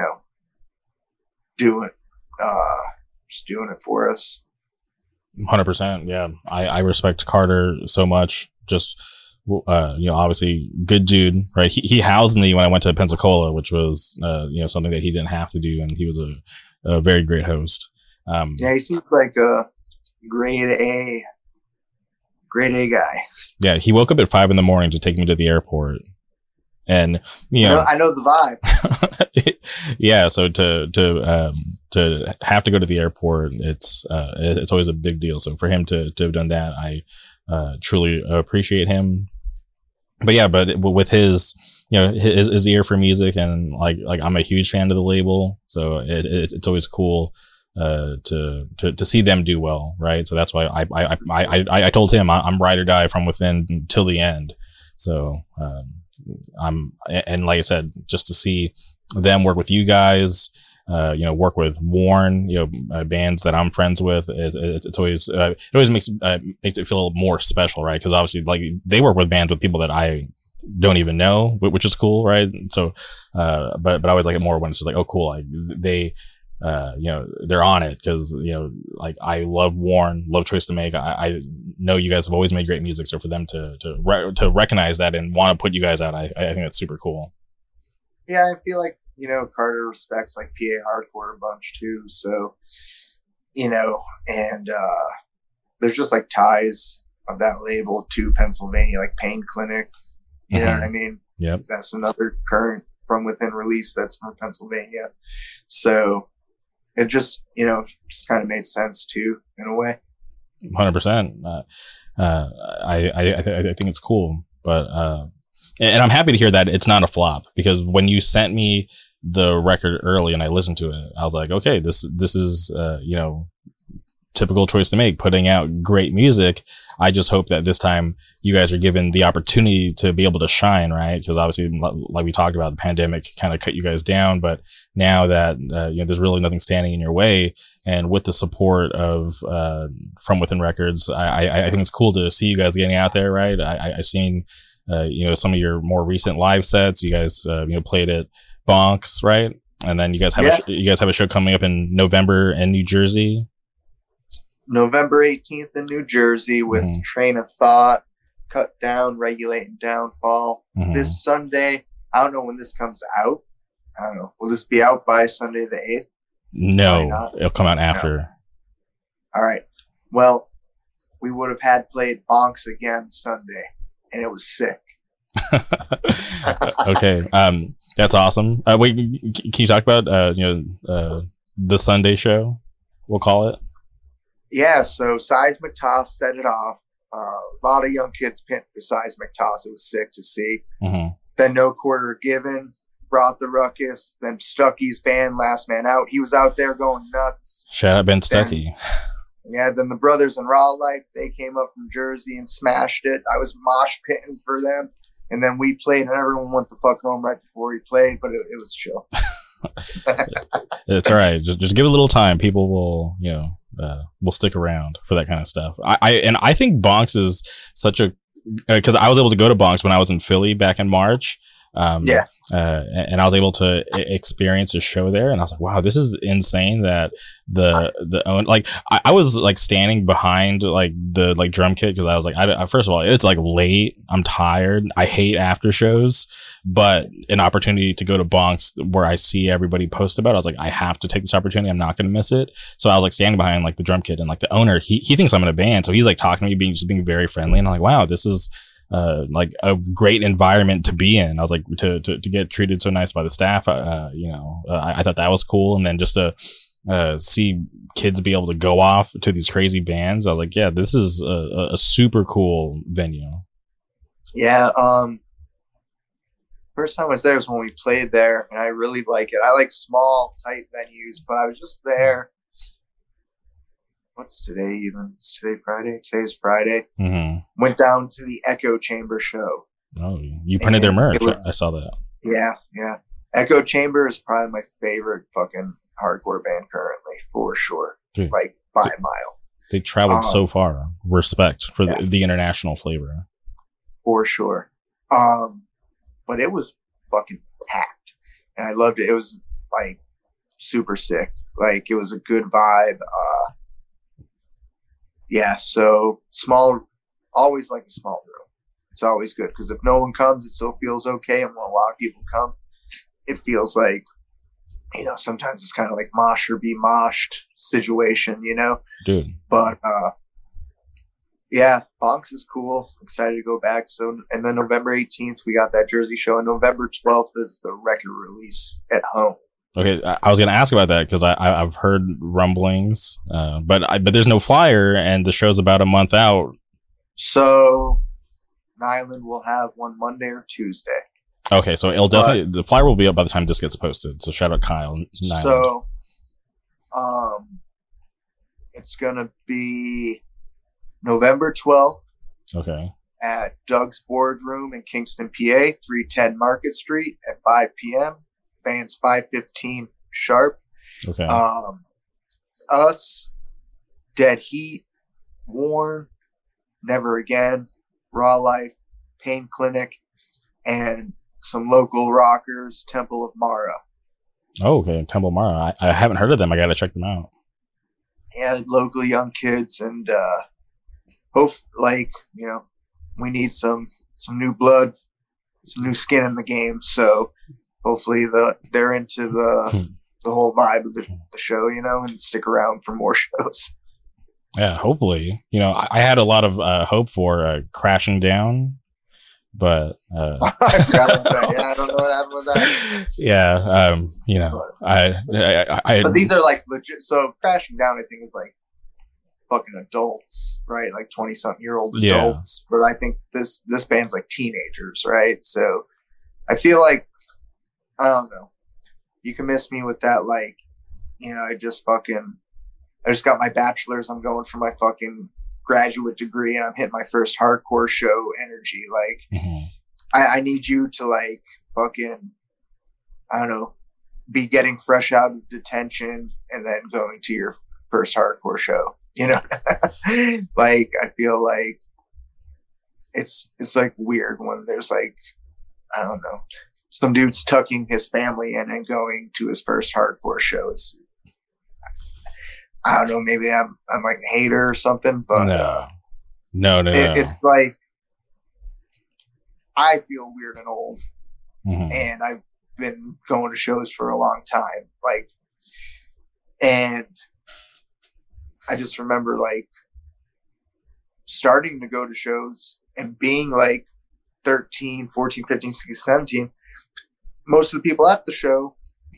doing, just doing it for us. 100%. Yeah. I respect Carter so much. Just, obviously good dude, right? He housed me when I went to Pensacola, which was, something that he didn't have to do. And he was a very great host. He seems like a grade A guy. Yeah. He woke up at 5 a.m. to take me to the airport. And I know the vibe. Yeah, so to have to go to the airport, it's always a big deal. So for him to have done that, I truly appreciate him. But yeah, but with his his ear for music, and like I'm a huge fan of the label, so it's always cool to see them do well, right? So that's why I told him I'm ride or die from within till the end. So and like I said, just to see them work with you guys, work with Warren, bands that I'm friends with, it's always it always makes it feel more special, right? Because obviously, like, they work with bands with people that I don't even know, which is cool, right? So, but I always like it more when it's just like, oh, cool, like they. They're on it, because like, I love Warren, love Choice to Make. I know you guys have always made great music, so for them to recognize that and want to put you guys out, I think that's super cool. Yeah, I feel like Carter respects like PA hardcore a bunch too, so and there's just like ties of that label to Pennsylvania, like Pain Clinic. You know what I mean? Yep. That's another current From Within release that's from Pennsylvania, so it just just kind of made sense too, in a way. 100%. I think it's cool, but and I'm happy to hear that it's not a flop, because when you sent me the record early and I listened to it, I was like, okay, this is typical Choice to Make, putting out great music. I just hope that this time you guys are given the opportunity to be able to shine, right? Because obviously, like we talked about, the pandemic kind of cut you guys down, but now that there's really nothing standing in your way, and with the support of From Within Records, I think it's cool to see you guys getting out there, right? I've seen some of your more recent live sets. You guys played at Bonks, right? And then you guys have a show coming up in November in New Jersey. November 18th in New Jersey with Train of Thought, Cut Down, Regulate and Downfall. This Sunday, I don't know when this comes out. I don't know. Will this be out by Sunday the 8th? No, it'll come out after. No. All right. Well, we would have had played Bonks again Sunday, and it was sick. Okay. That's awesome. Wait, can you talk about the Sunday show? We'll call it. Yeah, so Seismic Toss set it off. A lot of young kids pinned for Seismic Toss. It was sick to see. Then No Quarter Given brought the ruckus. Then Stucky's band, Last Man Out. He was out there going nuts. Shout out Ben Stuckey. Then the Brothers in Raw Life, they came up from Jersey and smashed it. I was mosh pitting for them. And then we played, and everyone went the fuck home right before we played, but it was chill. It's all right. Just give it a little time. People will, will stick around for that kind of stuff. I think Bonks is such a, because I was able to go to Bonks when I was in Philly back in March. And I was able to experience a show there, and I was like, wow, this is insane that I was like standing behind like the drum kit, because I was like, first of all, it's like late, I'm tired, I hate after shows, but an opportunity to go to Bonks where I see everybody post about it, I was like, I have to take this opportunity, I'm not going to miss it. So I was like standing behind like the drum kit, and like the owner, he thinks I'm in a band, so he's like talking to me, being very friendly, and I'm like, wow, this is like a great environment to be in. I was like, to get treated so nice by the staff, I thought that was cool. And then just to see kids be able to go off to these crazy bands, I was like, yeah, this is a super cool venue. Yeah. First time I was there was when we played there, and I really like it. I like small, tight venues, but I was just there. What's today even? Is today Friday? Today's Friday. Went down to the Echo Chamber show. Oh, you printed their merch. I saw that. Yeah. Echo Chamber is probably my favorite fucking hardcore band currently, for sure. Dude, like by a mile. They traveled so far. Respect for the international flavor. For sure. But it was fucking packed, and I loved it. It was like super sick. Like it was a good vibe. Yeah. So small, always like a small room. It's always good because if no one comes, it still feels okay. And when a lot of people come, it feels like, you know, sometimes it's kind of like mosh or be moshed situation, you know? Dude. But, yeah, Bonks is cool. Excited to go back. So, and then November 18th, we got that Jersey show. And November 12th is the record release at home. Okay, I was going to ask about that because I've heard rumblings, but there's no flyer and the show's about a month out. So, Nyland will have one Monday or Tuesday. Okay, so it'll definitely, the flyer will be up by the time this gets posted. So shout out Kyle Nyland. So, it's gonna be November 12th. Okay. At Doug's Boardroom in Kingston, PA, 310 Market Street at 5 p.m. Band's 5:15 sharp. Okay. It's us, Dead Heat, Warren, Never Again, Raw Life, Pain Clinic, and some local rockers, Temple of Mara. Oh, okay. Temple of Mara. I haven't heard of them. I got to check them out. Yeah, local young kids, and hope, like, you know, we need some new blood, some new skin in the game. So hopefully they're into the whole vibe of the show, you know, and stick around for more shows. Yeah, hopefully. You know, I had a lot of hope for Crashing Down, but I forgot about that. Yeah, I don't know what happened with that. Yeah, you know, but these are like legit. So Crashing Down, I think, is like fucking adults, right? Like 20-something-year-old adults. Yeah. But I think this band's like teenagers, right? So I feel like, I don't know. You can miss me with that, like, you know, I just got my bachelor's. I'm going for my fucking graduate degree, and I'm hitting my first hardcore show energy. Like, I need you to, like, fucking, I don't know, be getting fresh out of detention and then going to your first hardcore show. You know, like, I feel like it's like weird when there's like, I don't know, some dude's tucking his family in and going to his first hardcore shows. I don't know, maybe I'm like a hater or something, but no. It's like, I feel weird and old, and I've been going to shows for a long time, like, and I just remember like starting to go to shows and being like 13, 14, 15, 16, 17. Most of the people at the show,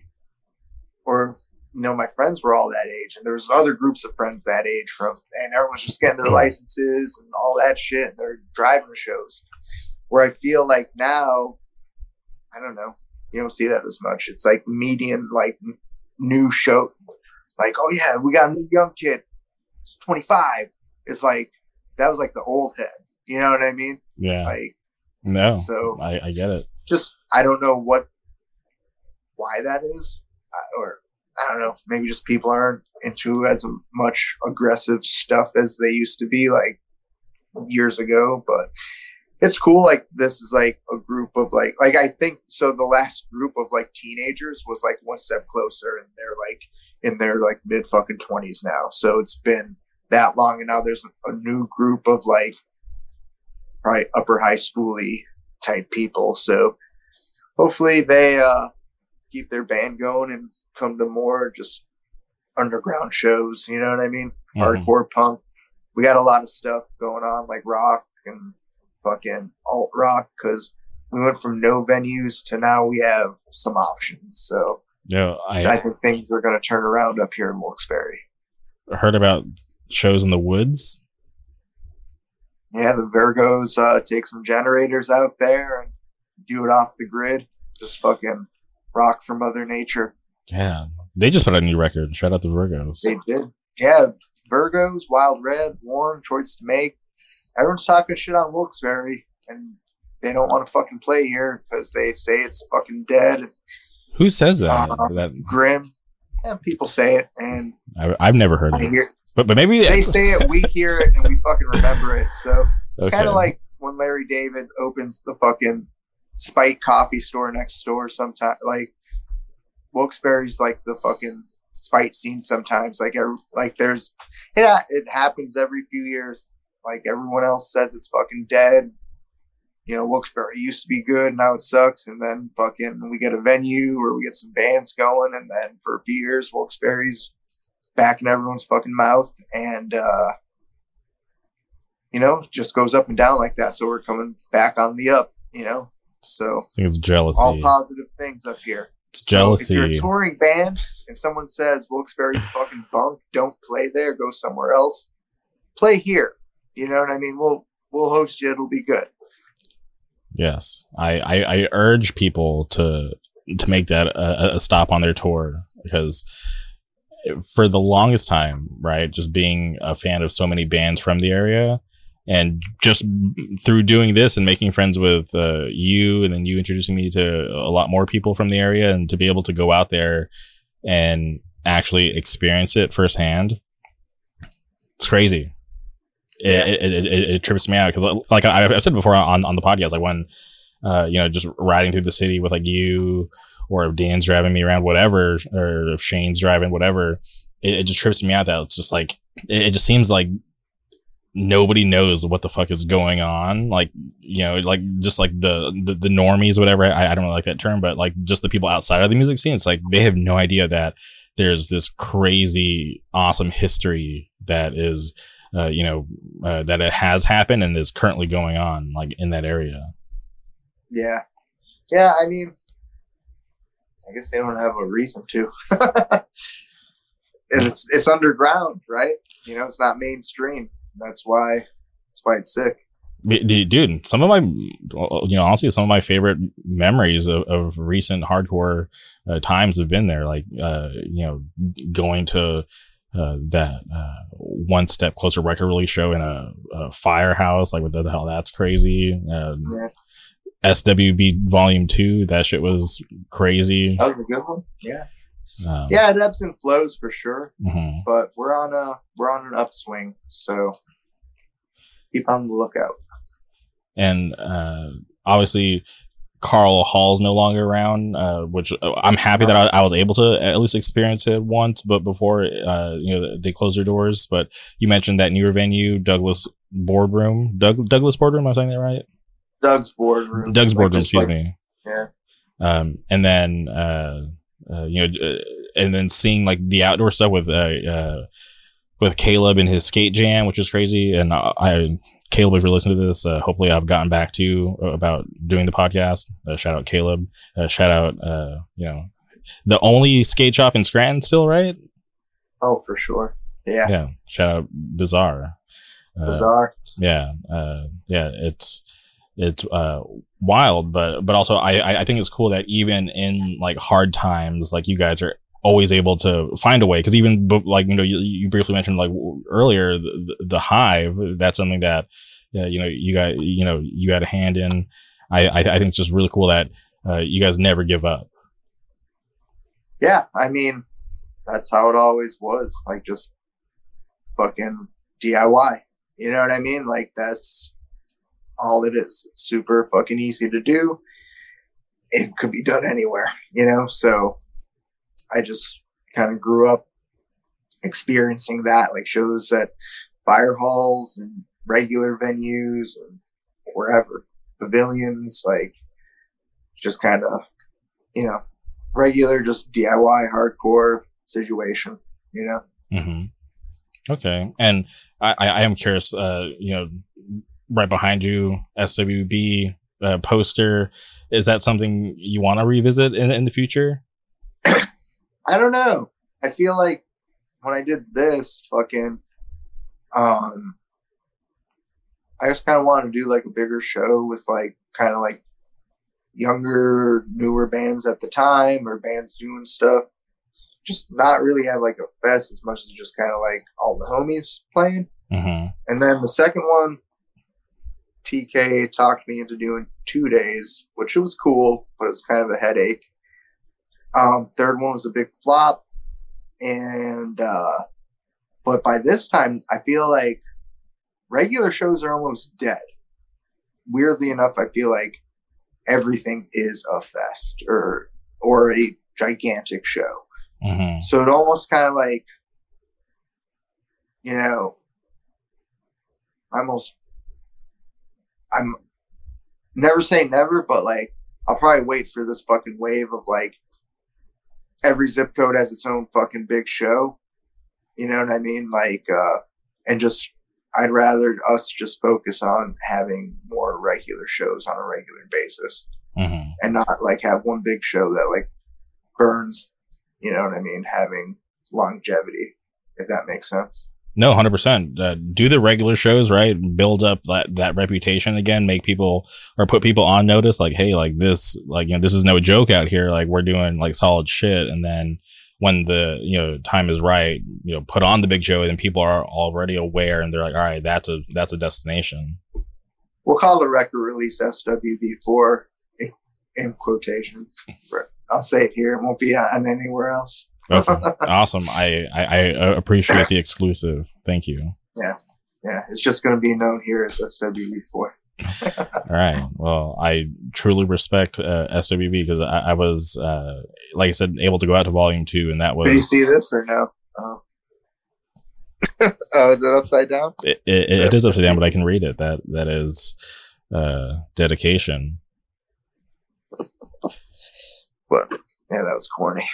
or, you know, my friends were all that age, and there was other groups of friends that age and everyone's just getting their licenses and all that shit, and they're driving to shows. Where I feel like now, I don't know, you don't see that as much. It's like median, like new show, like, oh yeah, we got a new young kid. It's 25. It's like, that was like the old head. You know what I mean? Yeah. Like, no. So I get it. Just, I don't know why that is, or I don't know. Maybe just people aren't into as much aggressive stuff as they used to be, like years ago. But it's cool. Like, this is like a group of like I think so. The last group of like teenagers was like one step closer, and they're like in their like mid fucking 20s now. So it's been that long, and now there's a new group of like probably upper high schooly type people. So hopefully they keep their band going and come to more just underground shows. You know what I mean? Hardcore punk. We got a lot of stuff going on, like rock and fucking alt rock, because we went from no venues to now we have some options. So yeah, I think things are going to turn around up here in Wilkes-Barre. Heard about shows in the woods. Yeah, the Virgos take some generators out there and do it off the grid. Just fucking rock for Mother Nature. Yeah, they just put out a new record. Shout out the Virgos. They did. Yeah, Virgos, Wild Red, Warren, Choice to Make. Everyone's talking shit on Wilkes-Barre, and they don't want to fucking play here because they say it's fucking dead. Who says that? Grim. Yeah, people say it, and I've never heard of it. But maybe they say it, we hear it, and we fucking remember it. So it's kind of like when Larry David opens the fucking Spike coffee store next door sometime. Like, Wilkes-Barre's like the fucking fight scene sometimes. Like there's, yeah, it happens every few years. Like, everyone else says it's fucking dead. You know, Wilkes-Barre used to be good, now it sucks. And then fucking we get a venue or we get some bands going, and then for a few years, Wilkes-Barre's back in everyone's fucking mouth. And, you know, just goes up and down like that. So we're coming back on the up, you know? So I think it's jealousy. All positive things up here. It's jealousy. So if you're a touring band and someone says Wilkes-Barre's fucking bunk, don't play there, go somewhere else, play here. You know what I mean? We'll host you. It'll be good. Yes, I urge people to make that a stop on their tour, because for the longest time, right, just being a fan of so many bands from the area, and just through doing this and making friends with you, and then you introducing me to a lot more people from the area, and to be able to go out there and actually experience it firsthand, it's crazy. Yeah. It trips me out, because like I've said before on the podcast, like when you know, just riding through the city with like you, or if Dan's driving me around, whatever, or if Shane's driving, whatever, it just trips me out that it's just like it just seems like nobody knows what the fuck is going on. Like, you know, like just like the normies, whatever. I don't really like that term, but like just the people outside of the music scene, it's like they have no idea that there's this crazy, awesome history that is. You know, that it has happened and is currently going on, like, in that area. Yeah. Yeah, I mean, I guess they don't have a reason to. It's underground, right? You know, it's not mainstream. That's why it's sick. Dude, some of my, you know, honestly, some of my favorite memories of recent hardcore times have been there. Like, you know, going to that One Step Closer record release show in a firehouse, like, what the hell, that's crazy. Yeah. SWB Volume 2, that shit was crazy. That was a good one. Yeah. Yeah, it ebbs and flows for sure. Mm-hmm. But we're on an upswing, so keep on the lookout. And obviously Carl Hall's no longer around, which I'm happy that I was able to at least experience it once, but before you know, they closed their doors. But you mentioned that newer venue, Douglas Boardroom. Douglas Boardroom, am I saying that right? Doug's Boardroom. Doug's Boardroom, excuse me. Yeah. And then you know, and then seeing like the outdoor stuff with Caleb and his skate jam, which is crazy. And Caleb, if you're listening to this, hopefully I've gotten back to you about doing the podcast. Shout out Caleb. Shout out, you know, the only skate shop in Scranton still, right? Oh, for sure. Yeah. Yeah. Shout out Bizarre. Bizarre. Yeah. Yeah. It's wild, but also I think it's cool that even in like hard times, like, you guys are always able to find a way. Because even like, you know, you briefly mentioned like earlier the Hive. That's something that you know, you got a hand in. I think it's just really cool that you guys never give up. Yeah, I mean, that's how it always was. Like, just fucking DIY. You know what I mean? Like, that's all it is. It's super fucking easy to do. It could be done anywhere, you know? So I just kind of grew up experiencing that, like shows at fire halls and regular venues and wherever, pavilions, like just kind of, you know, regular, just DIY hardcore situation, you know? Mm-hmm. Okay. And I am curious, you know, right behind you, SWB poster, is that something you want to revisit in the future? I don't know. I feel like when I did this fucking, I just kind of wanted to do like a bigger show with like kind of like younger, newer bands at the time, or bands doing stuff. Just not really have like a fest as much as just kind of like all the homies playing. Mm-hmm. And then the second one, TK talked me into doing 2 days, which was cool, but it was kind of a headache. Third one was a big flop. And, but by this time, I feel like regular shows are almost dead. weirdly enough, I feel like everything is a fest or a gigantic show. Mm-hmm. So it almost kind of like, you know, I'm never say never, but like I'll probably wait for this fucking wave of like every zip code has its own fucking big show. You know what I mean? Like, and just I'd rather us just focus on having more regular shows on a regular basis, Mm-hmm. and not like have one big show that like burns. You know what I mean? Having longevity, if that makes sense. No, 100%. Do the regular shows, right? Build up that reputation again, make people or put people on notice. Like, hey, like this, like, you know, this is no joke out here. Like we're doing like solid shit. And then when the, you know, time is right, you know, put on the big show, and people are already aware and they're like, all right, that's a destination. We'll call the record release SWV4 in quotations. I'll say it here. It won't be on anywhere else. Okay. Awesome. I appreciate the exclusive. Thank you. Yeah. It's just going to be known here as SWV4. All right. Well, I truly respect SWV because I was, like I said, able to go out to Volume 2, and that was. Did you see this or no? Oh, is it upside down? It is upside down, but I can read it. That is dedication. But yeah, that was corny.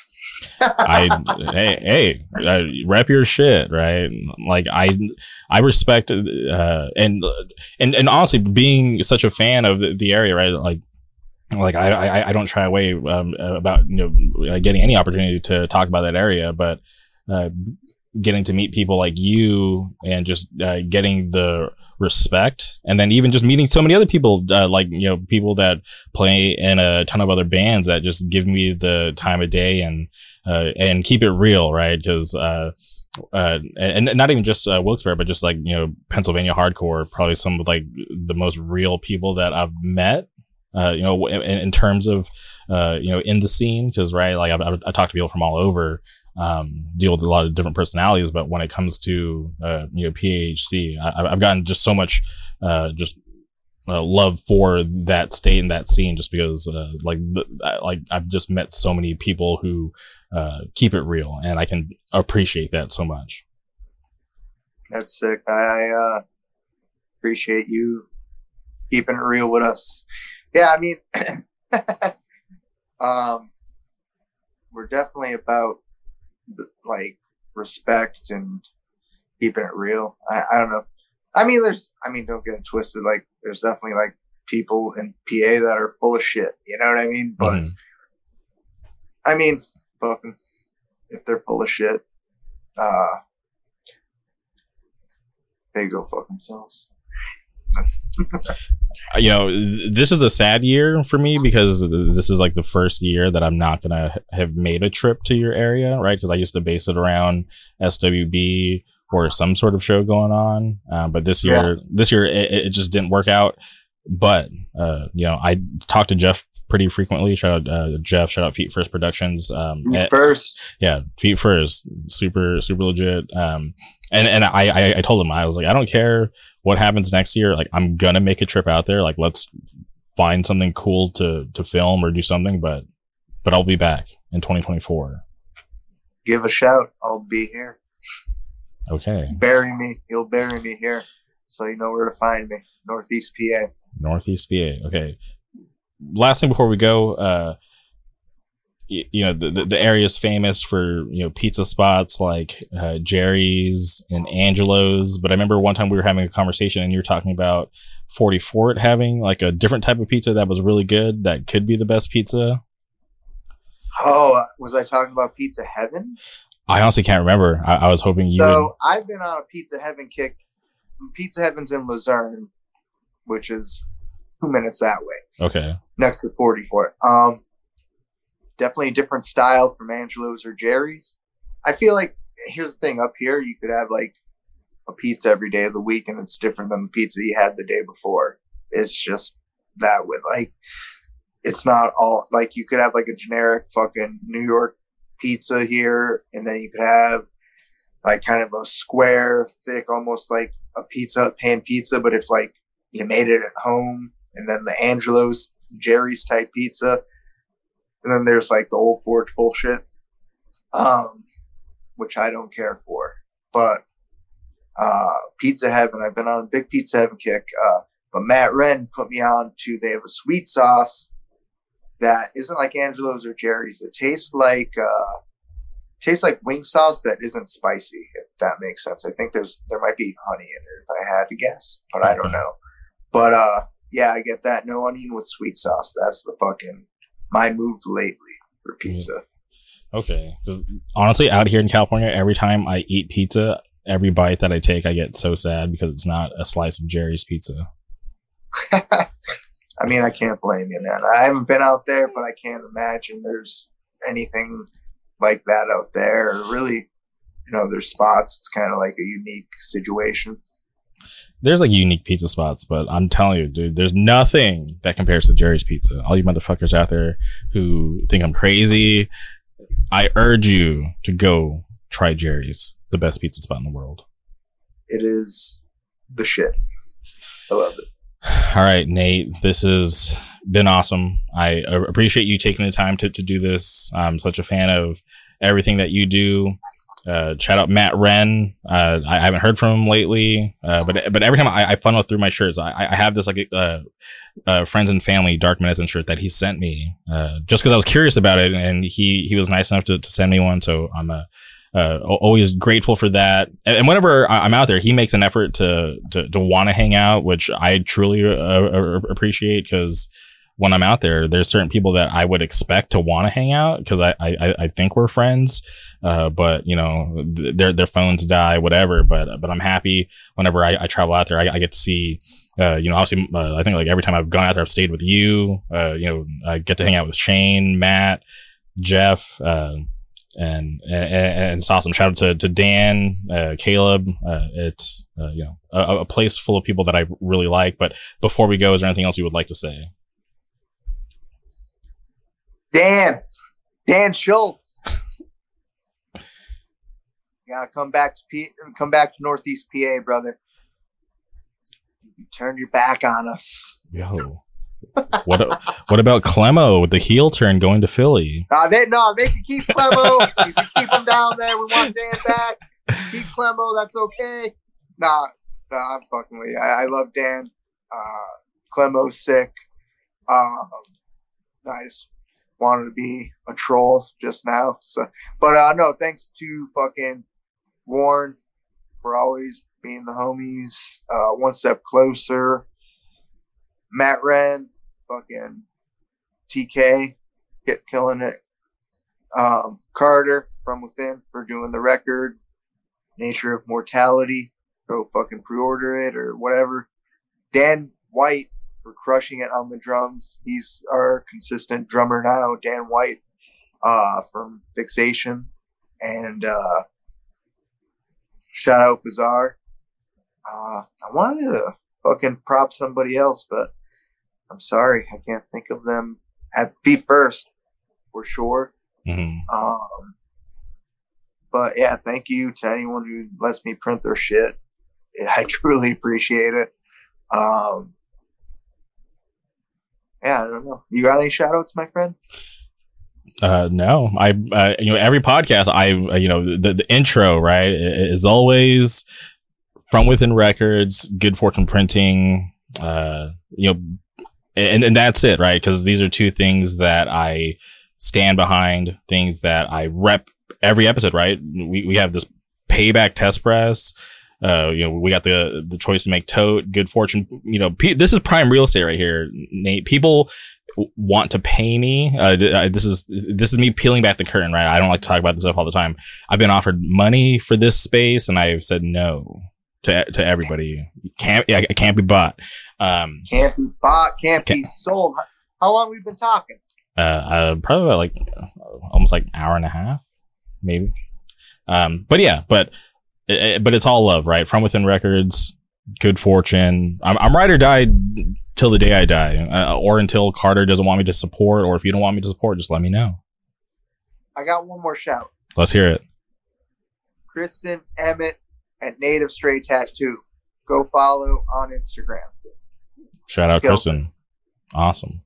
Hey, rep your shit, right? Like I respect and honestly, being such a fan of the area, right? Like I don't shy away about, you know, getting any opportunity to talk about that area, but getting to meet people like you and just getting the respect, and then even just meeting so many other people, like, you know, people that play in a ton of other bands that just give me the time of day and keep it real, right? Because and not even just Wilkes-Barre, but just like, you know, Pennsylvania hardcore, probably some of like the most real people that I've met, you know, in terms of you know, in the scene, because right, like I talk to people from all over, deal with a lot of different personalities, but when it comes to you know, PAHC, I've gotten just so much just love for that state and that scene, just because like I've just met so many people who keep it real, and I can appreciate that so much. That's sick. I appreciate you keeping it real with us. Yeah, I mean, we're definitely about like respect and keeping it real. I don't know. I mean, don't get it twisted. Like, there's definitely like people in PA that are full of shit. You know what I mean? But I mean, fucking, if they're full of shit, they go fuck themselves. You know, this is a sad year for me because this is like the first year that I'm not gonna have made a trip to your area, right? Because I used to base it around SWB or some sort of show going on, but this year it just didn't work out. But you know, I talked to Jeff pretty frequently. Shout out Jeff. Shout out Feet First Productions. Feet First, super legit. And I told him, I was like, I don't care what happens next year. Like, I'm gonna make a trip out there. Like, let's find something cool to film or do something. But I'll be back in 2024. Give a shout. I'll be here. Okay. You'll bury me here, so you know where to find me. Northeast PA. Okay. Last thing before we go, you know, the area is famous for, you know, pizza spots like Jerry's and Angelo's. But I remember one time we were having a conversation and you were talking about 40 Fort having like a different type of pizza that was really good, that could be the best pizza. Oh, was I talking about Pizza Heaven? I honestly can't remember. I was hoping you would. I've been on a Pizza Heaven kick. Pizza Heaven's in Luzerne, which is 2 minutes that way. Okay. Next to 40 Fort. Definitely a different style from Angelo's or Jerry's. I feel like, here's the thing, up here you could have like a pizza every day of the week and it's different than the pizza you had the day before. It's just that with like, it's not all like, you could have like a generic fucking New York pizza here, and then you could have like kind of a square, thick, almost like a pan pizza, but if like you made it at home, and then the Angelo's, Jerry's type pizza, and then there's like the Old Forge bullshit, which I don't care for. But Pizza Heaven, I've been on a big Pizza Heaven kick. But Matt Wren put me on to, they have a sweet sauce that isn't like Angelo's or Jerry's. It tastes like wing sauce that isn't spicy, if that makes sense. I think there might be honey in it if I had to guess, but I don't know. But yeah, I get that. No onion with sweet sauce. That's the fucking my move lately for pizza. Okay. Honestly, out here in California, every time I eat pizza, every bite that I take, I get so sad because it's not a slice of Jerry's pizza. I mean, I can't blame you, man. I haven't been out there, but I can't imagine there's anything like that out there. Really, there's spots. It's kind of like a unique situation. There's like unique pizza spots, but I'm telling you, dude, there's nothing that compares to Jerry's Pizza. All you motherfuckers out there who think I'm crazy, I urge you to go try Jerry's, the best pizza spot in the world. It is the shit. I love it. All right, Nate, this has been awesome. I appreciate you taking the time to do this. I'm such a fan of everything that you do. Shout out Matt Wren. I haven't heard from him lately, but every time I funnel through my shirts, I have this like friends and family Dark Medicine shirt that he sent me just because I was curious about it, and he was nice enough to send me one. So I'm always grateful for that. And whenever I'm out there, he makes an effort to want to hang out, which I truly appreciate, because when I'm out there, there's certain people that I would expect to want to hang out because I think we're friends. But their phones die, whatever. But I'm happy whenever I travel out there, I get to see, obviously, I think like every time I've gone out there, I've stayed with you, I get to hang out with Shane, Matt, Jeff, and it's awesome. Shout out to Dan, Caleb. It's a place full of people that I really like. But before we go, is there anything else you would like to say? Dan Schultz. Yeah, come back to Northeast PA, brother. You turned your back on us. Yo. What about Clemmo with the heel turn going to Philly? They can keep Clemmo. You can keep him down there. We want Dan back. Keep Clemmo. That's okay. Nah, I'm fucking with you. I love Dan. Clemmo's sick. I just wanted to be a troll just now. So, but no, thanks to fucking Warren for always being the homies. One step closer. Matt Wren, fucking TK, killing it. Carter from Within for doing the record. Nature of Mortality, go fucking pre-order it or whatever. Dan White for crushing it on the drums. He's our consistent drummer now. Dan White from Fixation. And shout out Bizarre. I wanted to fucking prop somebody else, but I'm sorry, I can't think of them. At Feet First, for sure. Mm-hmm. But yeah, thank you to anyone who lets me print their shit. I truly appreciate it. Yeah, I don't know. You got any shout outs, my friend? No, every podcast, the intro, right, is always From Within Records, Good Fortune Printing, and that's it, right? Because these are two things that I stand behind, things that I rep every episode, right? We have this Payback test press. We got the Choice to Make tote, Good Fortune. This is prime real estate right here, Nate. People want to pay me. This is me peeling back the curtain, right? I don't like to talk about this stuff all the time. I've been offered money for this space, and I've said no to everybody. It can't be bought. Can't be bought. Can't be sold. How long have we been talking? Probably like almost like an hour and a half, maybe. But it's all love, right? From Within Records, Good Fortune. I'm ride or die till the day I die, or until Carter doesn't want me to support, or if you don't want me to support, just let me know. I got one more shout. Let's hear it. Kristen Emmett at Native Stray Tattoo. Go follow on Instagram. Shout out, Kristen. Awesome.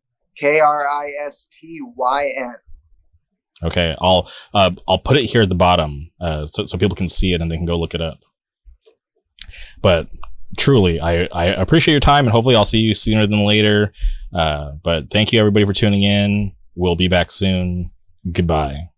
Kristyn. Okay, I'll put it here at the bottom so people can see it and they can go look it up. But truly, I appreciate your time, and hopefully I'll see you sooner than later. But thank you everybody for tuning in. We'll be back soon. Goodbye.